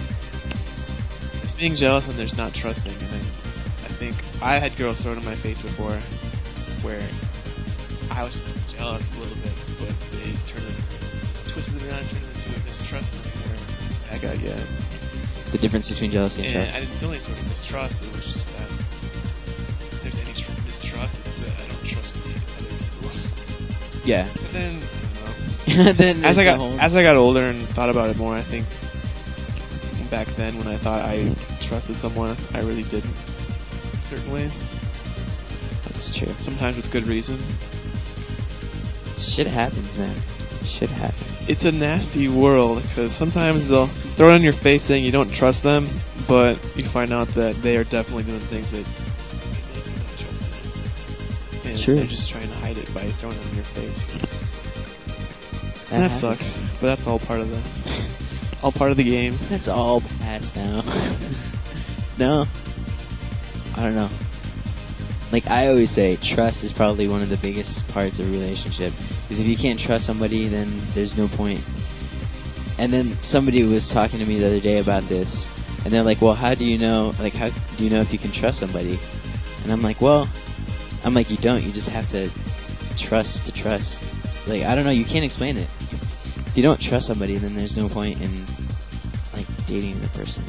being jealous and there's not trusting, and I think I had girls thrown in my face before where I was jealous a little bit, but they twisted it around and turned it into a mistrust where I got, the difference between jealousy and and trust. I didn't feel any sort of mistrust. It was just that if there's any mistrust, it's that I don't trust the other people. Yeah. But then, I don't know. Then As there's I the whole- got older and thought about it more, I think back then when I thought I trusted someone, I really didn't. In certain ways, That's true. sometimes with good reason. Shit happens, man. Shit happens. It's a nasty world because sometimes they'll throw it in your face saying you don't trust them, but you find out that they are definitely doing things that make you not trust them. And True. they're just trying to hide it by throwing it in your face. That That happens. sucks, but that's all part of the game. That's all past now. No. I don't know. Like I always say, trust is probably one of the biggest parts of a relationship. Because if you can't trust somebody, then there's no point. And then somebody was talking to me the other day about this, and they're like, "Well, how do you know? Like, how do you know if you can trust somebody?" And I'm like, "Well, you don't. You just have to trust to trust. Like, I don't know. You can't explain it. If you don't trust somebody, then there's no point in like dating the person.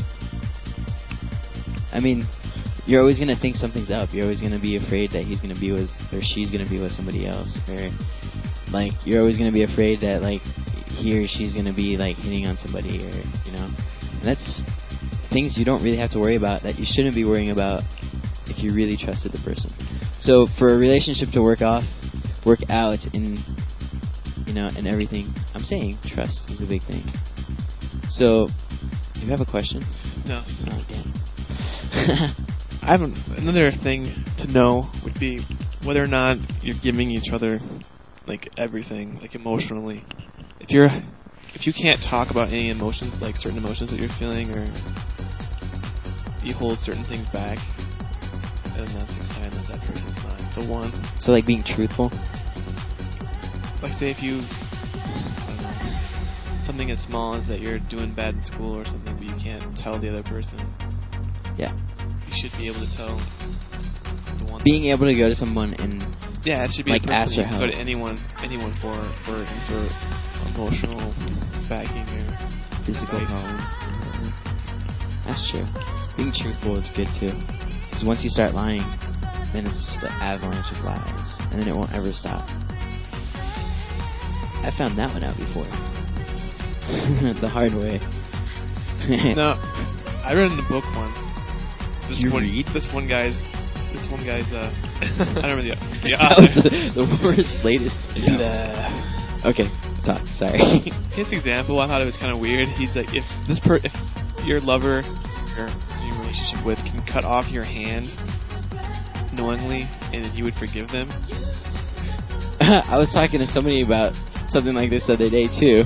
I mean." You're always gonna think something's up. You're always gonna be afraid that he's gonna be with, or she's gonna be with somebody else, or like you're always gonna be afraid that like he or she's gonna be like hitting on somebody, or you know, and that's things you don't really have to worry about. That you shouldn't be worrying about if you really trusted the person. So for a relationship to work out in, and everything, I'm saying trust is a big thing. So, do you have a question? No. Oh, damn. Another thing to know would be whether or not you're giving each other like everything, like emotionally. If you can't talk about any emotions, like certain emotions that you're feeling, or you hold certain things back, then that's a sign that that person's not the one. So like being truthful? Like say if you, I don't know, something as small as that you're doing bad in school or something, but you can't tell the other person. Yeah. You should be able to tell the one. Being able to go to someone and yeah, it should be like a person ask you for can help. go to anyone for any sort of emotional backing or Physical advice. problems. That's true. Being truthful is good too. Because once you start lying, then it's the avalanche of lies, and then it won't ever stop. I found that one out before. The hard way. No, I read in a book once. This You one, read? This one guy's. I don't remember the. That was the worst, latest. Okay, talk. Sorry. His example, I thought it was kind of weird. He's like, if your lover you're in a relationship with can cut off your hand knowingly, and you would forgive them. I was talking to somebody about something like this the other day too.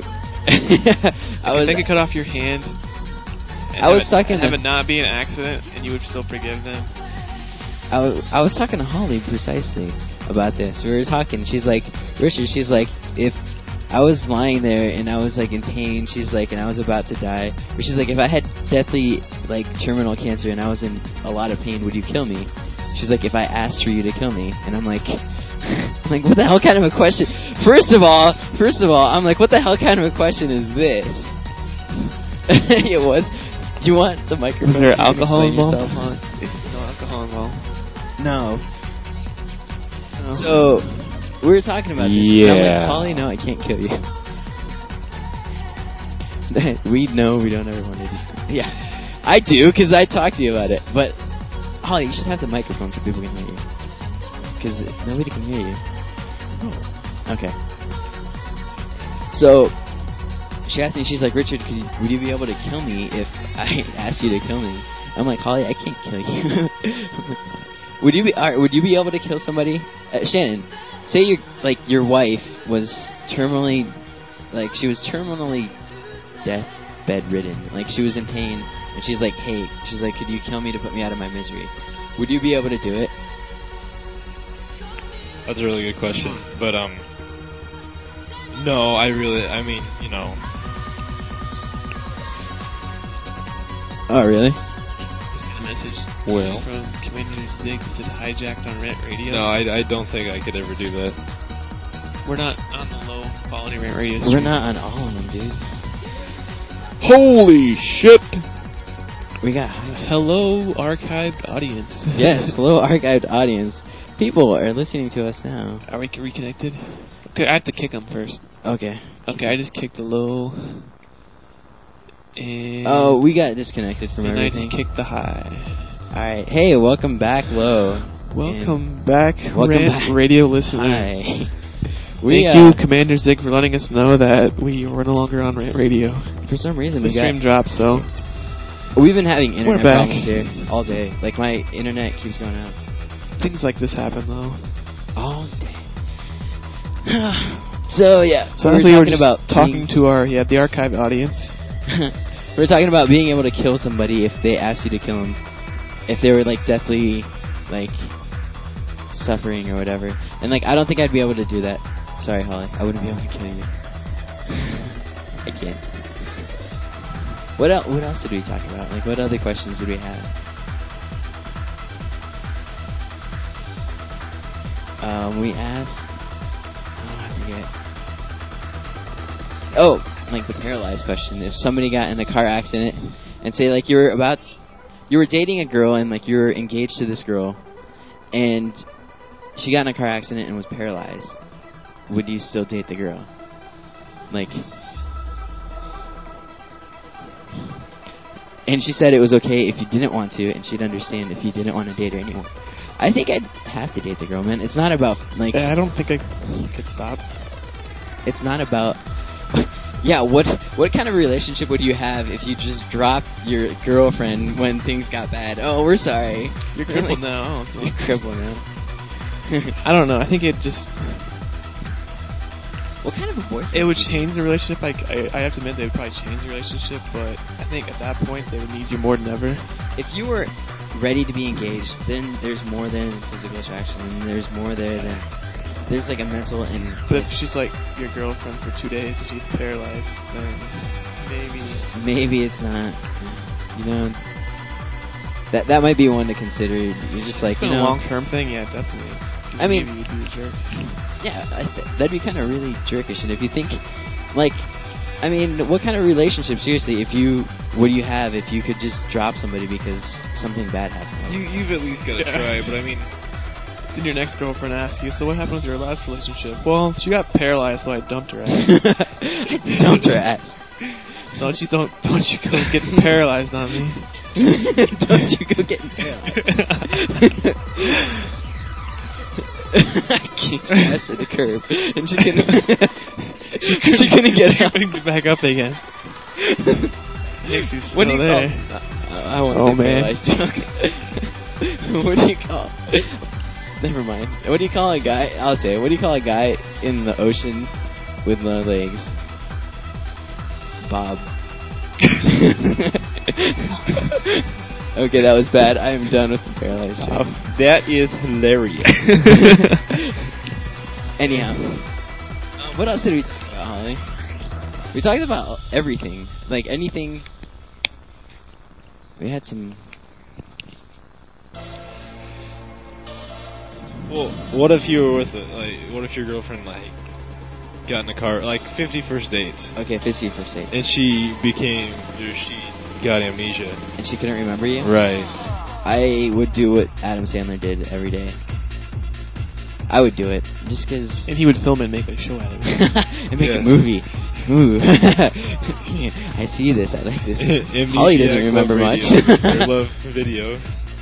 They could cut off your hand. And I was talking have to- it not be an accident, and you would still forgive them. I was talking to Holly precisely about this. We were talking. She's like, Richard. She's like, if I was lying there and I was like in pain, she's like, and I was about to die. But she's like, if I had deathly like terminal cancer and I was in a lot of pain, would you kill me? She's like, if I asked for you to kill me, and I'm like, what the hell kind of a question? First of all, I'm like, what the hell kind of a question is this? It was. Do you want the microphone? Was there so you can alcohol explain involved? yourself, Holly? No alcohol involved. No. No. So, we were talking about this. And I'm Yeah. like, Holly, no, I can't kill you. We know we don't ever want to do. Yeah. I do, because I talked to you about it. But, Holly, you should have the microphone so people can hear you. Because nobody can hear you. Okay. So, she asked me, she's like, Richard, would you be able to kill me if I asked you to kill me? I'm like, Holly, I can't kill you. Would you be able to kill somebody? Shannon, say your wife was terminally bedridden, like she was in pain, and she's like, could you kill me to put me out of my misery? Would you be able to do it? That's a really good question. But, no, I mean, Oh, really? Just got a message Well. from Commander Zig that said hijacked on Rant Radio. no, I don't think I could ever do that. We're not on the low quality Rant Radio. We're stream. not on all of them, dude. Holy shit! We got Hello, archived audience. yes, hello, archived audience. People are listening to us now. Are we reconnected? Okay, I have to kick them first. Okay. Okay, I just kicked the low. And Oh, we got disconnected from and I everything. just kicked the high. All right. Hey, welcome back, Lo. Welcome back, Welcome Rant back. Radio listeners. Hi. Thank you, Commander Zig, for letting us know that we were no longer on Rant Radio. For some reason, The stream dropped, so we've been having internet back. problems here all day. Like my internet keeps going out things like this happen, though. all day. So yeah, So we were we were talking just about talking to the archived audience. we were talking about being able to kill somebody if they asked you to kill them, if they were like deathly, like suffering or whatever. And like I don't think I'd be able to do that. Sorry, Holly, I wouldn't be able to kill you. I can't. What else did we talk about? Like what other questions did we have? We asked. Oh, I forget. Oh, like the paralyzed question. If somebody got in a car accident and say like you were dating a girl and like you were engaged to this girl and she got in a car accident and was paralyzed, would you still date the girl? Like And she said it was okay if you didn't want to, and she'd understand if you didn't want to date her anymore. I think I'd have to date the girl, man. It's not about, like... Yeah, I don't think I could stop. It's not about... Yeah, what kind of relationship would you have if you just dropped your girlfriend when things got bad? Oh, we're sorry. You're crippled now. So. You're crippled now. I don't know. I think it just... What kind of a boyfriend? It would change the relationship. I have to admit, they would probably change the relationship, but I think at that point, they would need you more than ever. If you were ready to be engaged, then there's more than physical attraction, and there's more there than... There's like a mental and... But if she's like your girlfriend for 2 days and she's paralyzed, then maybe... Maybe it's not. You know... That might be one to consider. You're just like, you know... a long-term thing, yeah, definitely. I mean... Maybe you'd be a jerk. Yeah, that'd be kind of really jerkish. And if you think... Like... I mean, what kind of relationship, seriously, what do you have if you could just drop somebody because something bad happened? You've at least got to try, but I mean... Then your next girlfriend asks you, so what happened with your last relationship? Well, she got paralyzed, so I dumped her ass. Dumped her ass. So don't you go getting paralyzed on me. Don't you go getting paralyzed. I kicked her ass to the curb, and she's gonna get up. Bring me back up again. She's What do you there. call? I won't say man. paralyzed jokes. What do you call? Never mind. What do you call a guy? I'll say it. What do you call a guy in the ocean with no legs? Bob. Okay, that was bad. I am done with the paralyzed joke. That is hilarious. Anyhow, what else did we talk about, Holly? We talked about everything. Like, anything. We had some... Well, what if you were with what if your girlfriend, got in a car, 50 first dates, Okay, 50 first date. and she got amnesia. And she couldn't remember you? Right. I would do what Adam Sandler did every day. I would do it, just because... And he would film it and make a show out of it. and make a movie. Ooh. I see this, I like this. Holly doesn't remember much. Their love video.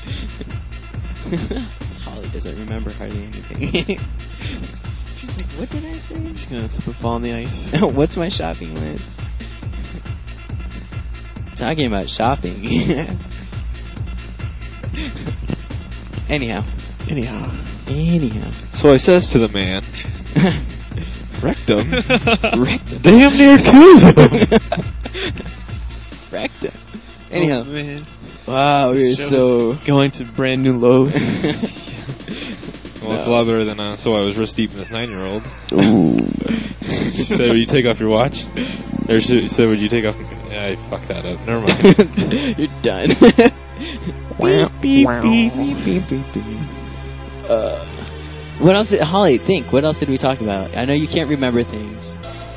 Holly doesn't remember hardly anything. She's like, what did I say? She's gonna slip and fall on the ice. What's my shopping list? Talking about shopping. Anyhow. So I says to the man, rectum. Rectum. Damn near killed him. Rectum. Anyhow. Oh, man. Wow, we're so... Going to brand new Lowe's. Well, it's a lot better than, so I was wrist deep in this 9-year-old. Ooh. She said, would you take off your watch? Or she said, would you take off... Yeah, I fucked that up. Never mind. You're done. What else did... Holly, think. What else did we talk about? I know you can't remember things.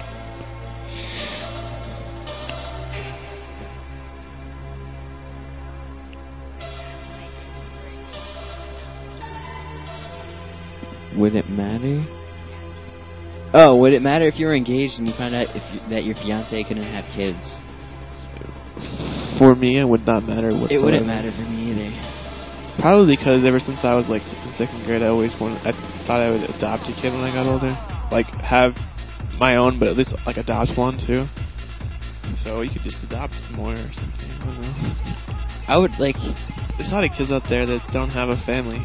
Would it matter? Oh, would it matter if you were engaged and you found out that your fiancé couldn't have kids? For me, it would not matter whatsoever. It wouldn't matter for me either. Probably because ever since I was in second grade, I thought I would adopt a kid when I got older. Have my own, but at least adopt one too. So you could just adopt more or something. I don't know. I would There's a lot of kids out there that don't have a family.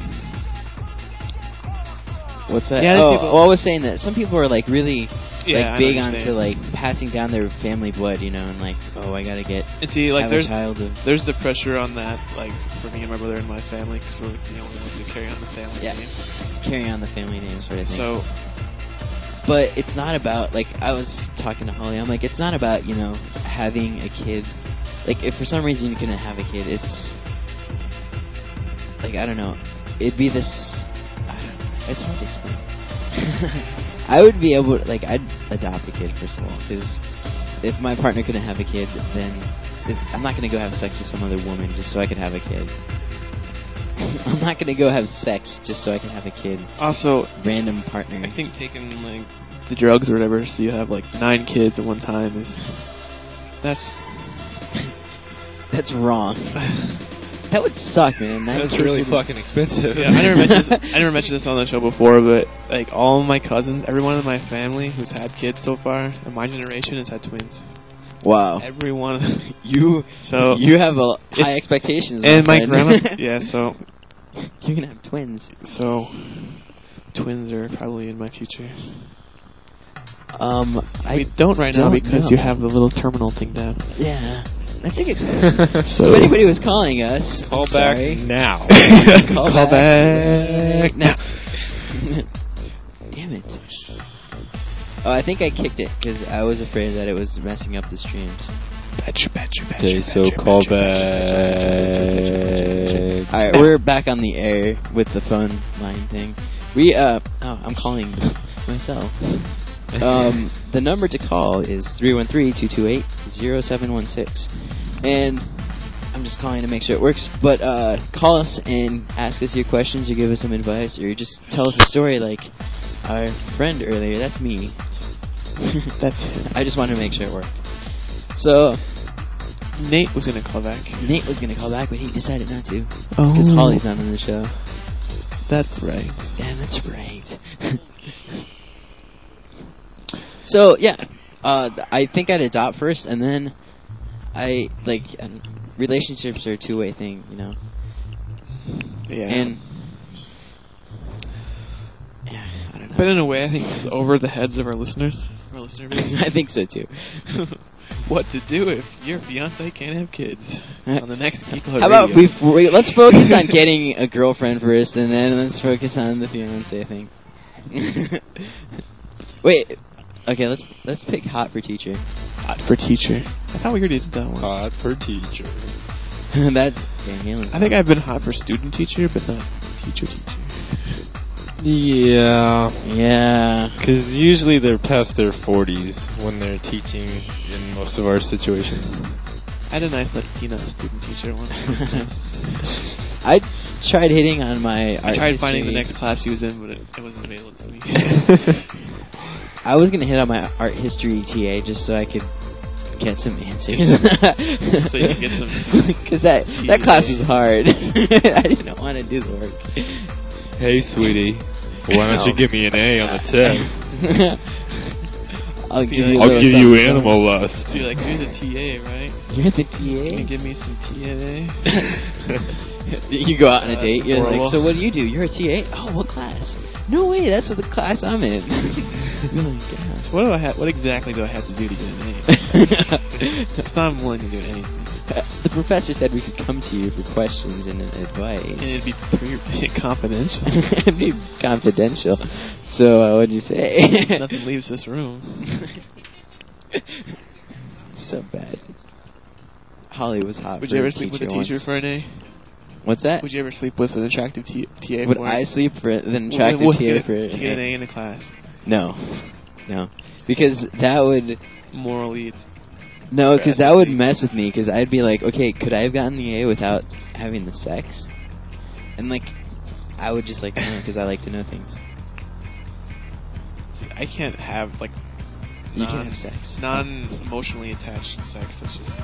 What's that? Yeah, I was saying that some people are really big on onto passing down their family blood, and I gotta get and see have a child of... there's the pressure on that, for me and my brother and my family, because we're the only ones who carry on the family name. Carry on the family name sort of thing. So, but it's not about I was talking to Holly. I'm like, it's not about having a kid. If for some reason you couldn't have a kid, it's I don't know. It'd be this. It's hard to explain. I would be able to, I'd adopt a kid, first of all, because if my partner couldn't have a kid, then I'm not going to go have sex with some other woman just so I could have a kid. I'm not going to go have sex just so I can have a kid. Also, random partner. I think taking, the drugs or whatever, so you have, 9 kids at one time that's... That's wrong. That would suck, man. That's really fucking expensive. Yeah, I never mentioned this on the show before, but like all of my cousins, everyone in my family who's had kids so far, in my generation has had twins. Wow. Every one of them. You have high expectations. And my friend. grandma, yeah, so You're gonna have twins. So twins are probably in my future. I don't right now don't because know. you have the little terminal thing down. Yeah. That's a good. So if anybody was calling us, Call I'm back sorry. now. Call back now. Damn it. Oh, I think I kicked it because I was afraid that it was messing up the streams. Okay, so call back. Alright, we're back on the air with the phone line thing. I'm calling myself. The number to call is 313-228-0716. And I'm just calling to make sure it works. But call us and ask us your questions or give us some advice or just tell us a story like our friend earlier. That's me. I just wanted to make sure it worked. So Nate was going to call back. Nate was going to call back, but he decided not to. Oh. Because Holly's not on the show. That's right. Damn, that's right. So, yeah. I think I'd adopt first, and then relationships are a two-way thing, you know? Yeah. And, yeah, I don't know. But in a way, I think this is over the heads of our listeners. Our listener base. I think so, too. What to do if your fiance can't have kids on the next Geek Club How about Radio. let's focus on getting a girlfriend first, and then let's focus on the fiance thing. Wait, okay, let's pick hot for teacher. Hot for teacher. I thought we already did that one. Hot for teacher. That's Van Halen's I think song. I've been hot for student teacher, but not teacher. Yeah. Yeah. Because usually they're past their 40s when they're teaching in most of our situations. I had a nice Latina student teacher once. I tried hitting on my art I tried history. finding the next class she was in, but it wasn't available to me. I was going to hit on my art history TA just so I could get some answers. So you can get some... Because that class was hard. I didn't want to do the work. Hey, sweetie, why don't you give me an A on the test? I'll give you, I'll give you animal lust. So you're like, you're the TA, right? You're the Can you TA? give me some TA? You go out on a date, you're horrible. like, so what do? You're a TA? Oh, what class? No way, that's what the class I'm in. You're like, yeah. So what exactly do I have to do to get an A? Because I'm willing to do anything. The professor said we could come to you for questions and advice. And it'd be pretty confidential. It'd be confidential. So, what'd you say? Nothing leaves this room. So bad. Holly was hot. Would for you ever a sleep with a teacher teacher once. for an A? What's that? Would you ever sleep with an attractive TA? Would for I it? sleep for an attractive TA for to get an A in a class? No. Because that would... Morally, it's No, because that would mess with me, because I'd be like, okay, could I have gotten the A without having the sex? And, I would just know, because I like to know things. see, I can't have, You can have sex. non-emotionally attached sex. That's just...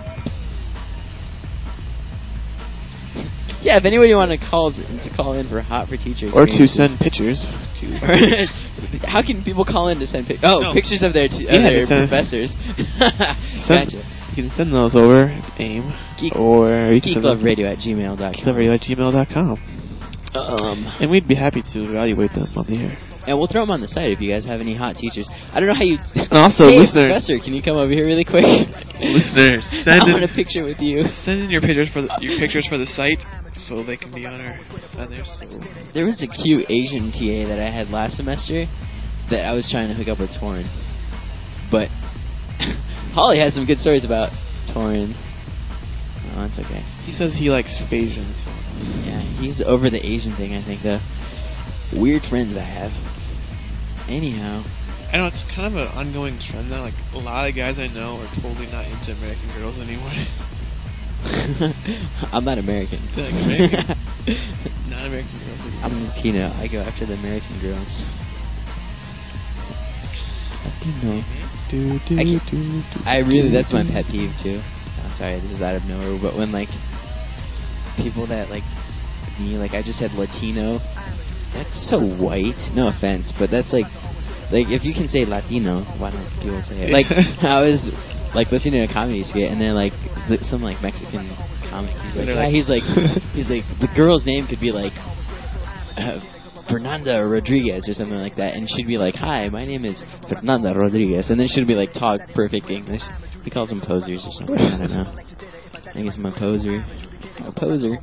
Yeah, if anybody wanted to call in for hot for teachers, Or to send pictures. How can people call in to send pictures? Oh, No. pictures of their Yeah, to send- professors. Send- Gotcha. You can send those over, AIM, or you can send them GeekLoveRadio@gmail.com. geekloveradio@gmail.com. And we'd be happy to evaluate them on the air. And we'll throw them on the site if you guys have any hot teachers. I don't know how you... And also, hey, listeners, professor, can you come over here really quick? listeners, I send want a in, picture with you. send in your pictures for the site so they can be on there. So. There was a cute Asian TA that I had last semester that I was trying to hook up with Torin. But Holly has some good stories about Torin. Oh, it's okay. He says he likes Phasians. So. Yeah, he's over the Asian thing, I think. The weird friends I have. Anyhow. I know it's kind of an ongoing trend now. A lot of guys I know are totally not into American girls anymore. I'm not American. Like American, not American girls. I'm Latino. I go after the American girls. Latino. I really, that's my pet peeve too. sorry, this is out of nowhere, but when like people that like me, like I just said Latino, that's so white. No offense, but that's like if you can say Latino, why don't people say it? Like I was like listening to a comedy skit, and then like some like Mexican comic, he's like the girl's name could be like Fernanda Rodriguez or something like that, and she'd be like, "Hi, my name is Fernanda Rodriguez," and then she'd be like, talk perfect English. He calls them posers or something. I don't know. I guess I'm a poser. A poser.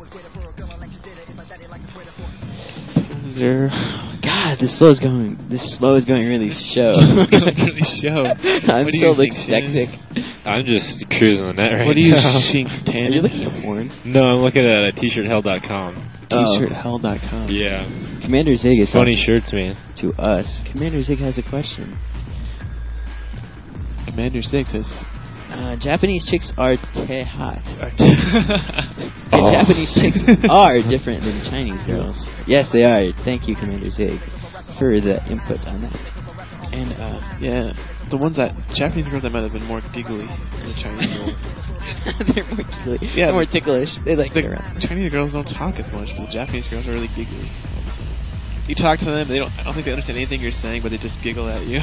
God, this slow is going really show. Really show. I'm still dyslexic. I'm just cruising the net right now. What are you seeing, Tan? Are you looking at porn? No, I'm looking at t-shirthell.com. T-shirthell.com. Yeah. Commander Zig is funny shirts, man. To us. Commander Zig has a question. Commander Zig says, Japanese chicks are hot. Japanese chicks are different than Chinese girls. Yes, they are. Thank you, Commander Zig, for the input on that. And, yeah, the ones that, Japanese girls that might have been more giggly than the Chinese girls. They're more giggly. Yeah, they're more ticklish. They like the Chinese girls don't talk as much, but the Japanese girls are really giggly. You talk to them, I don't think they understand anything you're saying, but they just giggle at you.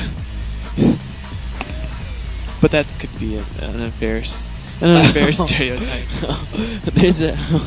But that could be an unfair stereotype. There's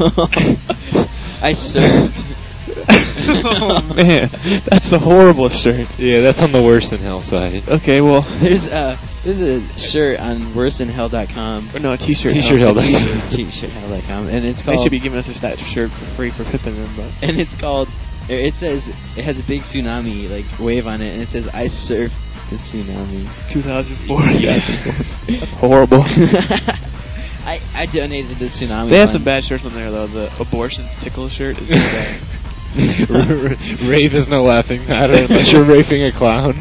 I served. Oh man, that's a horrible shirt. Yeah, that's on the Worse Than Hell side. Okay, well, there's a shirt on worsethanhell.com. Or no, a t-shirt. T-shirthell.com, and it's called. They should be giving us a shirt for free for pipping them, but. And it's called. It says it has a big tsunami like wave on it, and it says I surfed the tsunami. 2004. That's horrible. I donated the tsunami. They have some bad shirts on there though. The abortions tickle shirt is really bad. Rave is no laughing matter unless you're raping a clown.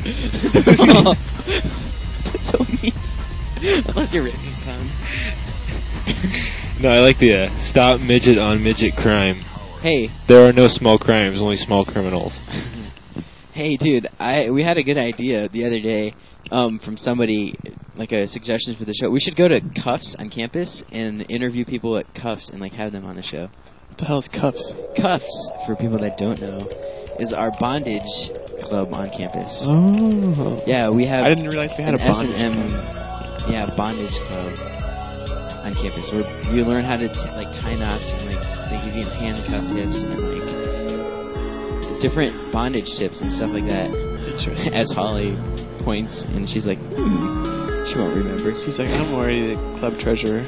That's so mean. Unless you're raping a clown. No, I like the stop midget on midget crime. Hey. There are no small crimes, only small criminals. Hey, dude, we had a good idea the other day from somebody, like a suggestion for the show. We should go to Cuffs on campus and interview people at Cuffs and like have them on the show. What the hell is Cuffs? Cuffs, for people that don't know, is our bondage club on campus. Oh. Yeah, we have. I didn't realize we had a bondage club. Yeah, bondage club on campus where you learn how to tie knots and like they give you handcuff tips and like different bondage tips and stuff like that. As Holly points and she's like, she won't remember. She's like, I'm already the club treasurer.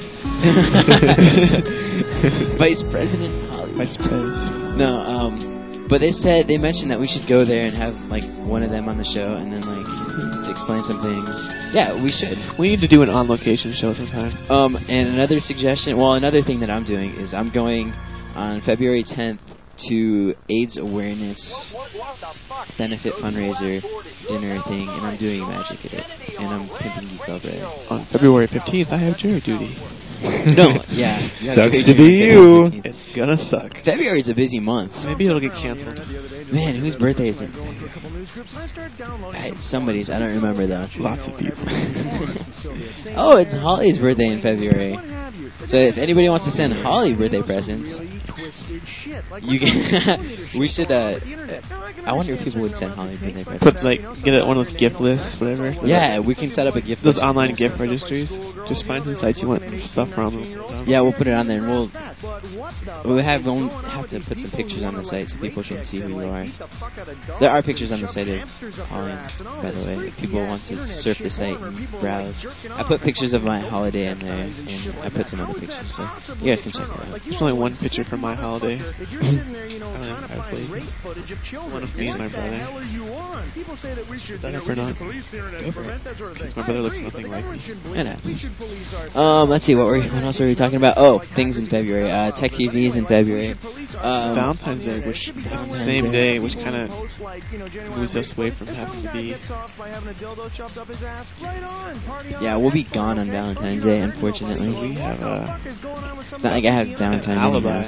Vice President Holly. Vice President. No, but they mentioned that we should go there and have like one of them on the show and then like to explain some things. Yeah, we should. We need to do an on-location show sometime. And another suggestion, another thing that I'm doing is I'm going on February 10th to AIDS awareness benefit fundraiser dinner thing, and I'm doing magic at it, and I'm pimping Geek Red. On February 15th, I have jury duty. No, yeah. Sucks to be you. It's gonna suck. February's a busy month. Maybe it'll get canceled. Man, whose birthday is it? Somebody's, I don't remember though. Lots of people. Oh, it's Holly's birthday in February. So if anybody wants to send Holly birthday presents, you can. We should. I wonder if people would send Holly birthday presents. Get one of those gift lists, whatever. Yeah, we can set up a gift. Those online gift registries. Just find some sites you want stuff from. Yeah, we'll put it on there, and we'll have to put some pictures on the site so people can see who you are. There are pictures on the site of Holly, by the way. If people want to surf the site and browse, I put pictures of my holiday in there, and I put some other pictures, so you guys can check it out. There's only one picture from my holiday. I was lazy. One of me and my brother. That up or not? Go for it. Because my brother looks nothing like me. It happens. Let's see, what else were we talking about? Oh, things in February. Tech TVs in February. Valentine's Day, which is the same day, which kind of moves us away from having to be. Yeah, we'll be gone on Valentine's Day, unfortunately. We have It's not like I have Valentine's alibi.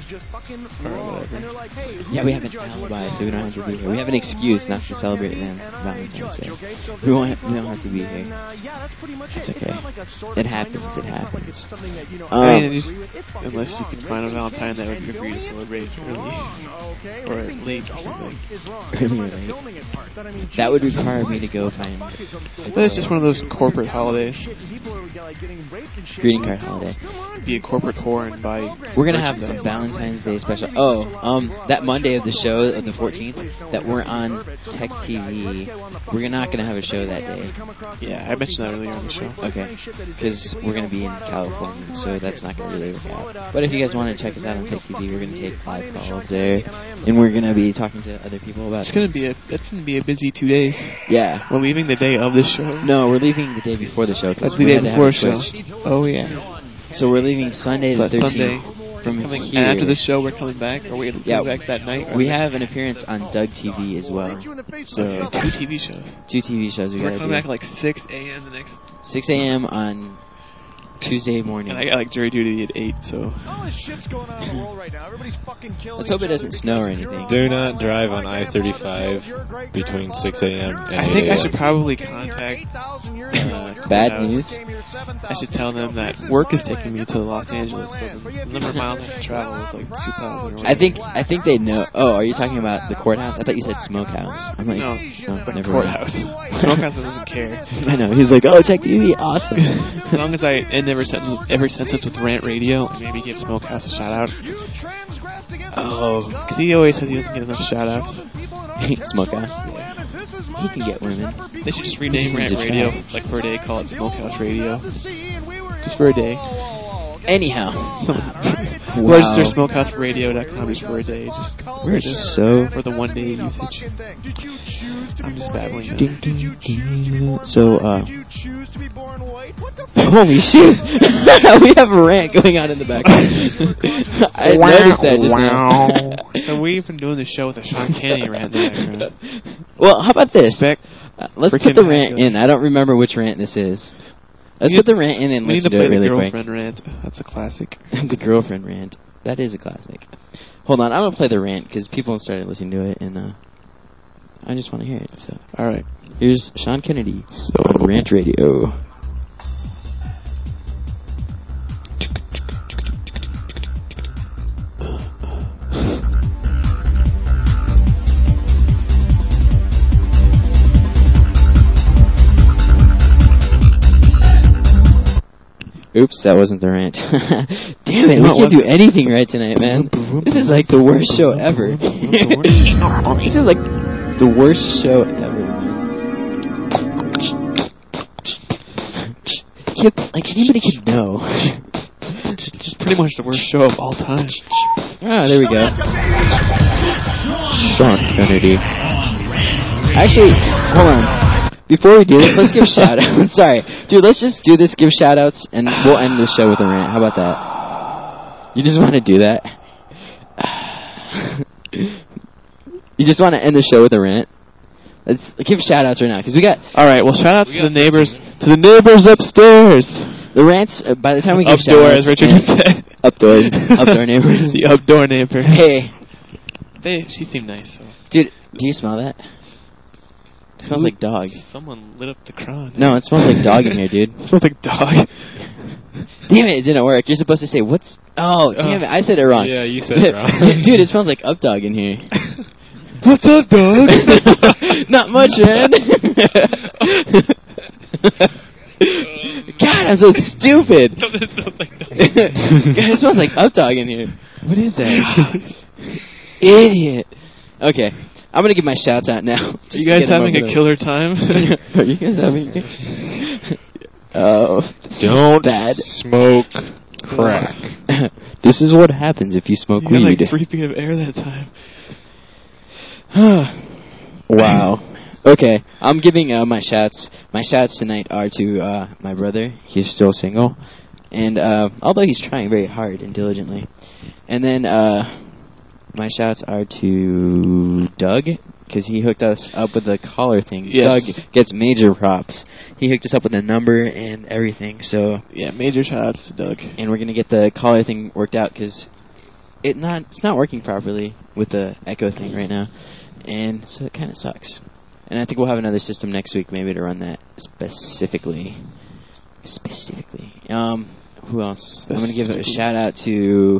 Yeah, we have an alibi, so we don't have to be here. We have an excuse not to celebrate Valentine's Day. We don't have to be here. It's okay. It happens. It happens. I mean, unless you can find a Valentine that would agree to celebrate early or late or something. Early or late. That would require me to go find. But it's just one of those corporate holidays. Greeting card holiday. Be a corporate whore and buy. We're gonna have a Valentine's Day special. That Monday of the show of the 14th that we're on Tech TV. We're not gonna have a show that day. Yeah, I mentioned that earlier on the show. Okay, because we're gonna be in California, so that's not gonna really work out. But if you guys want to check us out on Tech TV, we're gonna take 5 calls there, and we're gonna be talking to other people about. It's gonna be a busy 2 days. Yeah, we're leaving the day of the show. No, we're leaving the day before the show. That's the day before the show. Oh yeah. So we're leaving Sunday the 13th. Sunday. From coming here. And after the show, we're coming back, or we're coming back that night. We have an appearance on Doug TV as well. So 2 TV shows. 2 TV shows. We're coming back like 6 a.m. the next. 6 a.m. on Tuesday morning. And I got like jury duty at 8, so. Let's hope it doesn't snow or anything. Do not drive on I-35 between 6 a.m. and 8 I think a.m. I should probably contact. Bad news. I should tell them that work is taking me to Los Angeles, so the number of miles I have to travel is like 2,000. I think they know. Oh, are you talking about the courthouse? I thought you said smokehouse. I'm like, no, the never courthouse. Smokehouse doesn't care. I know. He's like, oh, Tech TV, awesome. As long as I end every sentence with Rant Radio and maybe give Smokehouse a shout out. Oh, because he always says he doesn't get enough shout outs. Smokehouse? Yeah. He can get women. They should just rename Rant Radio, like for a day, call it Smokehouse Radio. Just for a day. Anyhow. Register smokehouseradio.com just for a day. We're so... For the 1 day usage. I'm just babbling. So, holy shit! We have a rant going on in the background. I noticed that just now. So we've been doing the show with a Sean Canny rant in the background. Well, how about this? Let's put the rant in. I don't remember which rant this is. Let's put the rant in and let's do it really quick. The girlfriend rant. That's a classic. The girlfriend rant. That is a classic. Hold on, I'm going to play the rant because people started listening to it and I just want to hear it. So, all right. Here's Sean Kennedy on Rant Radio. Oops, that wasn't the rant. Damn it, we can't do anything right tonight, man. This is like the worst show ever. This is like the worst show ever, man. Like, anybody could know. It's pretty much the worst show of all time. Ah, there we go. Sean Kennedy. Actually, hold on. Before we do this, let's give shout-outs. Sorry. Dude, let's just do this, give shout-outs, and we'll end the show with a rant. How about that? You just want to do that? You just want to end the show with a rant? Let's give shout-outs right now, because we got... Alright, well, shout-outs to the neighbors upstairs. The rants, by the time we give shout-outs... Updoors, Richard said. Updoor neighbors. The updoor neighbor. Hey. She seemed nice, so... Dude, do you smell that? It smells like dog. Someone lit up the crowd. No, it smells like dog in here, dude. It smells like dog. Damn it, it didn't work. You're supposed to say, what's... Oh, damn it, I said it wrong. Yeah, you said it wrong. Dude, it smells like Updog in here. What's up, dog? Not much, man. God, I'm so stupid. It smells like dog. God, it smells like Updog in here. What is that? Idiot. Okay. I'm going to give my shouts out now. Are you guys having a killer time? Are you guys having... Oh. Don't bad. Smoke crack. This is what happens if you smoke weed. You had like 3 feet of air that time. Wow. Okay, I'm giving my shouts. My shouts tonight are to my brother. He's still single. And although he's trying very hard and diligently. And then... my shouts are to Doug, because he hooked us up with the caller thing. Yes. Doug gets major props. He hooked us up with a number and everything, so... Yeah, major shout-outs to Doug. And we're going to get the caller thing worked out, because it's not working properly with the Echo thing right now. And so it kind of sucks. And I think we'll have another system next week, maybe to run that specifically. Who else? I'm going to give a shout out to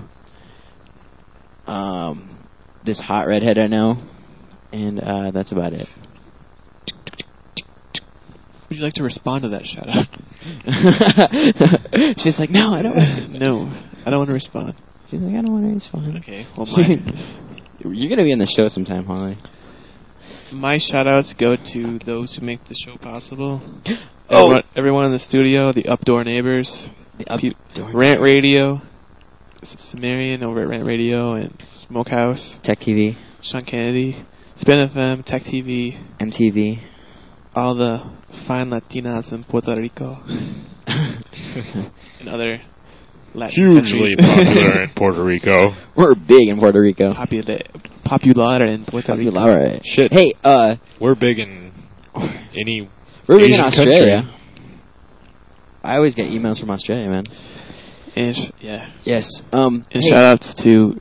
this hot redhead I know, and that's about it. Would you like to respond to that shout out? She's like, no, I don't. No, I don't want to respond. She's like, I don't want to respond. Okay, well, you're going to be on the show sometime, Holly. My shout-outs go to those who make the show possible. Oh. Everyone in the studio, the Updoor neighbors, Rant Radio, Sumerian over at Rant Radio, and Smokehouse, Tech TV, Sean Kennedy, Spin FM, Tech TV, MTV, all the fine Latinas in Puerto Rico, and other Latin Hugely countries. popular in Puerto Rico. We're big in Puerto Rico. Popular in Puerto Rico. Popular. Shit. Hey, We're big in any we're big in Asian Australia. country. I always get emails from Australia, man. And yeah. Yes. And hey. shout-outs to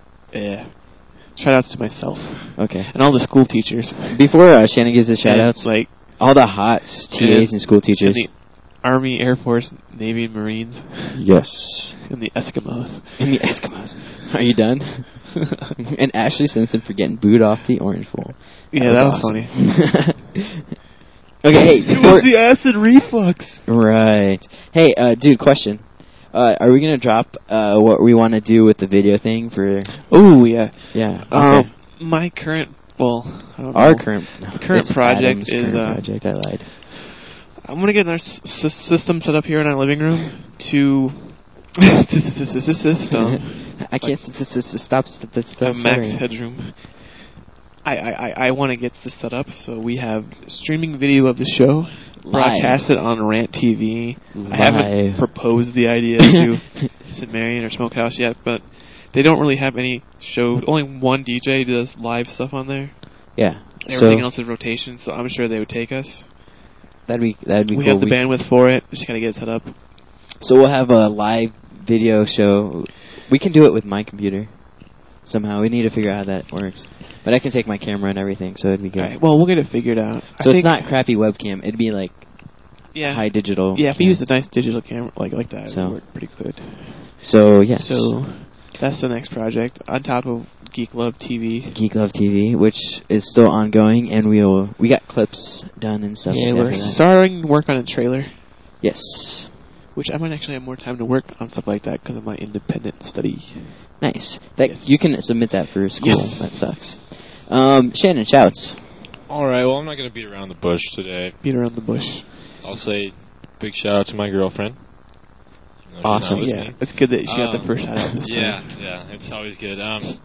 myself. Okay. And all the school teachers. Before Shannon gives his shout-outs, Like all the hot TAs and school teachers. And the Army, Air Force, Navy, and Marines. Yes. And the Eskimos. And the Eskimos. Are you done? And Ashley Simpson for getting booed off the Orange Bowl. Yeah, that was awesome. funny. Okay, hey. It was the acid reflux. Right. Hey, dude, question. Are we going to drop what we want to do with the video thing for... Oh, yeah. Yeah. Okay. My current... Well, I don't know. Our current... The current project Adam's is... current project, I lied. I'm going to get our system set up here in our living room to... system. I can't stop Have max headroom. I want to get this set up so we have streaming video of the show, broadcast it on Rant TV. I haven't proposed the idea to St. Marion or Smokehouse yet, but they don't really have any show. Only one DJ does live stuff on there. Yeah. Everything else is rotation, so I'm sure they would take us. That'd be we cool. We have the bandwidth for it. We just gotta get it set up. So we'll have a live video show. We can do it with my computer. Somehow. We need to figure out how that works. But I can take my camera and everything, so it'd be good. All right, well, we'll get it figured out. So it's not crappy webcam. It'd be like high digital. Yeah, if we use a nice digital camera like that, so, it would work pretty good. So, yes. So that's the next project on top of Geek Love TV. Geek Love TV, which is still ongoing, and we got clips done and stuff. Yeah, we're starting to work on a trailer. Yes. Which I might actually have more time to work on stuff like that because of my independent study. Nice. You can submit that for school. Yes. That sucks. Shannon, shouts. Alright, well, I'm not going to beat around the bush today. Beat around the bush. I'll say big shout out to my girlfriend. Awesome. Yeah, it's good that she got the first shout out this time. Yeah, it's always good.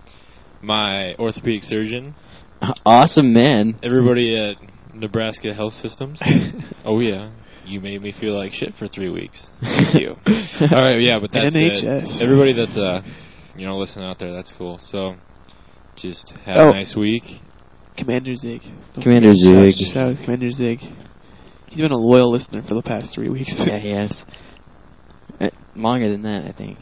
My orthopedic surgeon. Awesome, man. Everybody at Nebraska Health Systems. Oh, yeah. You made me feel like shit for 3 weeks. Thank you. All right, yeah, but that's NHS. it. Everybody that's listening out there, that's cool. So, just have a nice week. Commander Zig. Commander Zig. Shout out to Commander Zig. He's been a loyal listener for the past 3 weeks. Yeah, he has. Longer than that, I think.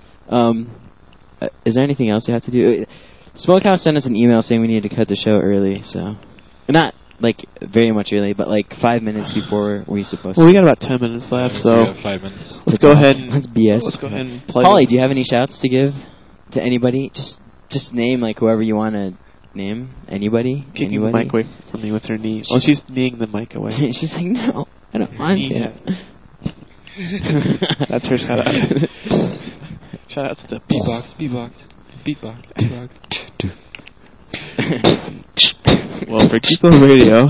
Is there anything else you have to do? Smokehouse sent us an email saying we needed to cut the show early, so... Not, very much early, but 5 minutes before we're supposed to. Well, we got about 10 minutes left, so... We have 5 minutes. Let's go ahead and... Let's BS. Let's go ahead and play... Holly, do you have any shouts to give to anybody? Just name, whoever you want to name. Anybody? Kicking the mic away from me with her knee. Oh, she's kneeing the mic away. She's like, no, I don't want to. That's her shout out. Shout outs to beatbox. Well, for Geek Love Radio,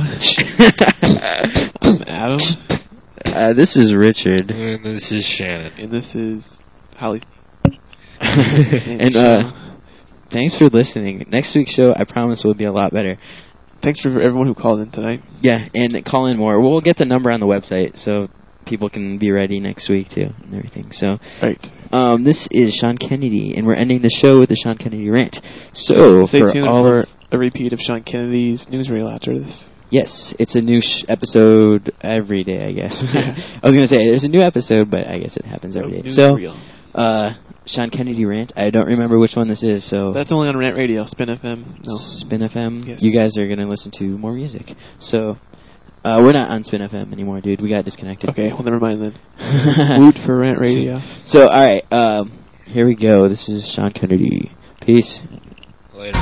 I'm Adam. This is Richard. And this is Shannon. And this is Holly. And thanks for listening. Next week's show, I promise, will be a lot better. Thanks for everyone who called in tonight. Yeah, and call in more. We'll get the number on the website, so people can be ready next week too and everything. So, Right. this is Sean Kennedy, and we're ending the show with the Sean Kennedy rant. So, Stay for tuned all for a repeat of Sean Kennedy's newsreel after this. yes, it's a new episode every day, I guess. Yeah. I was gonna say there's a new episode, but I guess it happens every day. So, Newsreel. Sean Kennedy rant. I don't remember which one this is, so That's only on Rant Radio, Spin FM. No. Spin FM. Yes. You guys are gonna listen to more music. So, we're not on Spin FM anymore, dude. We got disconnected. Okay, well, never mind then. Woot for Rant Radio. So, all right, here we go. This is Sean Kennedy. Peace. Later.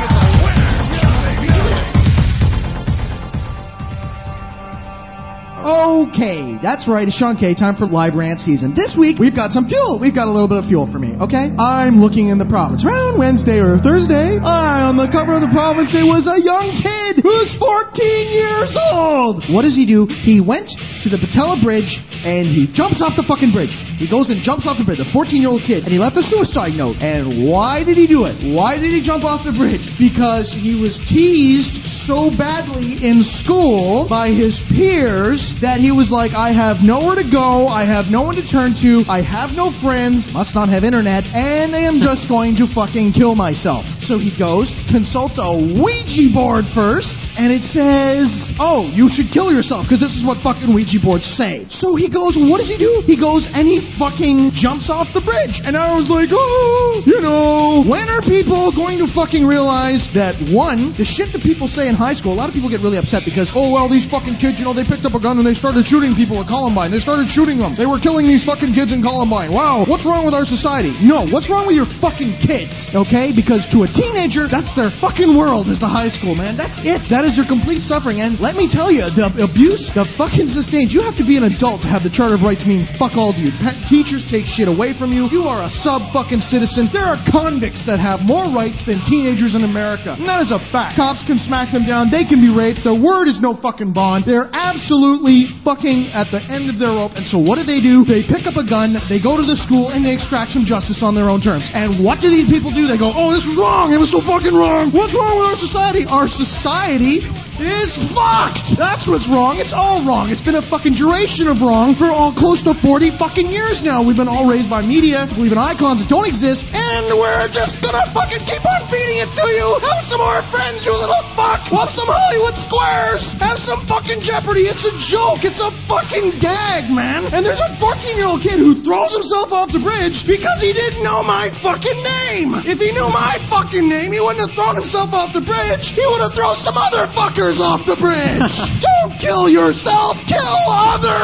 Okay, that's right, it's Sean K. Time for live rant season. This week, we've got some fuel. We've got a little bit of fuel for me, okay? I'm looking in the province. Around Wednesday or Thursday, on the cover of the province, it was a young kid who's 14 years old. What does he do? He went to the Patella Bridge, and he jumps off the fucking bridge. He goes and jumps off the bridge, a 14-year-old kid, and he left a suicide note. And why did he do it? Why did he jump off the bridge? Because he was teased so badly in school by his peers that he was like, I have nowhere to go, I have no one to turn to, I have no friends, must not have internet, and I am just going to fucking kill myself. So he goes, consults a Ouija board first, and it says, oh, you should kill yourself, because this is what fucking Ouija boards say. So he goes, what does he do? He goes and he fucking jumps off the bridge. And I was like, oh, you know, when are people going to fucking realize that, one, the shit that people say in high school, a lot of people get really upset because, oh, well, these fucking kids, you know, they picked up a gun and they started shooting people at Columbine. They started shooting them. They were killing these fucking kids in Columbine. Wow, what's wrong with our society? No, what's wrong with your fucking kids, okay? Because to a teenager, that's their fucking world is the high school, man. That's it. That is their complete suffering. And let me tell you, the abuse, the fucking sustained, you have to be an adult to have the Charter of Rights mean fuck all to you. Teachers take shit away from you. You are a sub-fucking citizen. There are convicts that have more rights than teenagers in America. And that is a fact. Cops can smack them down. They can be raped. Their word is no fucking bond. They're absolutely fucking at the end of their rope. And so what do? They pick up a gun, they go to the school, and they extract some justice on their own terms. And what do these people do? They go, oh, this was wrong. It was so fucking wrong. What's wrong with our society? Our society is fucked. That's what's wrong. It's all wrong. It's been a fucking duration of wrong for all close to 40 fucking years now. We've been all raised by media, believe in icons that don't exist, and we're just gonna fucking keep on feeding it to you. Have some more friends, you little fuck. Want some Hollywood Squares? Have some fucking Jeopardy. It's a joke. It's a fucking gag, man. And there's a 14-year-old kid who throws himself off the bridge because he didn't know my fucking name. If he knew my fucking name, he wouldn't have thrown himself off the bridge. He would have thrown some other fuckers off the bridge. Don't kill yourself. Kill other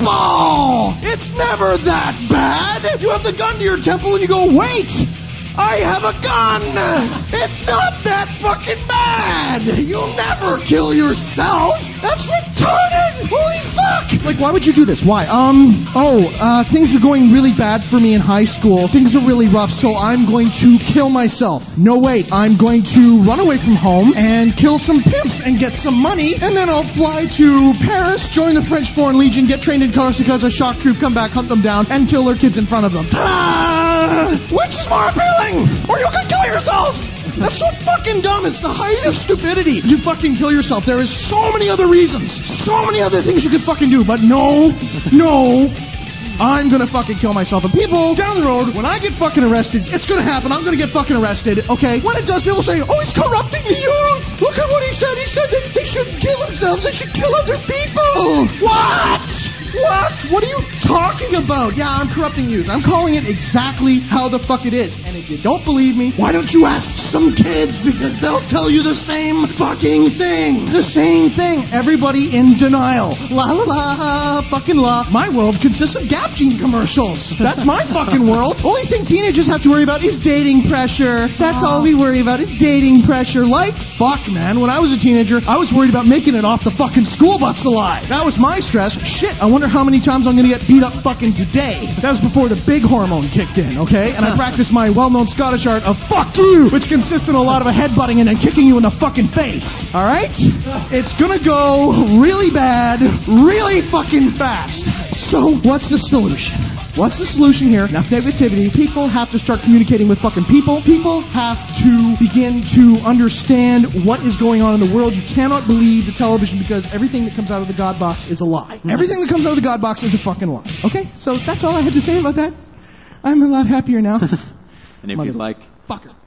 people. It's never that bad. You have the gun to your temple and you go, wait, I have a gun. It's not that fucking bad. You'll never kill yourself. That's retarded. Holy fuck. Like, why would you do this? Why? Things are going really bad for me in high school. Things are really rough, so I'm going to kill myself. No, wait. I'm going to run away from home and kill some pimps and get some money, and then I'll fly to Paris, join the French Foreign Legion, get trained in Corsica as a shock troop, come back, hunt them down, and kill their kids in front of them. Ta-da! Which is more appealing? Or you can kill yourself! That's so fucking dumb. It's the height of stupidity to fucking kill yourself. There is so many other reasons. So many other things you could fucking do. But no. I'm gonna fucking kill myself. And people down the road, when I get fucking arrested, it's gonna happen. I'm gonna get fucking arrested, okay? When it does, people say, oh, he's corrupting the youth. Look at what he said. He said that they shouldn't kill themselves. They should kill other people. What? What are you talking about? Yeah, I'm corrupting youth. I'm calling it exactly how the fuck it is. And if you don't believe me, why don't you ask some kids? Because they'll tell you the same fucking thing. The same thing. Everybody in denial. La la la, fucking la. My world consists of Gap Jean commercials. That's my fucking world. Only thing teenagers have to worry about is dating pressure. That's all we worry about is dating pressure. Like, fuck, man. When I was a teenager, I was worried about making it off the fucking school bus alive. That was my stress. Shit, I wonder how many times I'm gonna get beat up fucking today. That was before the big hormone kicked in, okay? And I practiced my well-known well-known Scottish art of fuck you, which consists in a lot of a headbutting and then kicking you in the fucking face. Alright? It's gonna go really bad, really fucking fast. So, what's the solution? What's the solution here? Enough negativity. People have to start communicating with fucking people. People have to begin to understand what is going on in the world. You cannot believe the television because everything that comes out of the God box is a lie. Everything that comes out of the God box is a fucking lie. Okay? So that's all I had to say about that. I'm a lot happier now. And if you'd like fucker.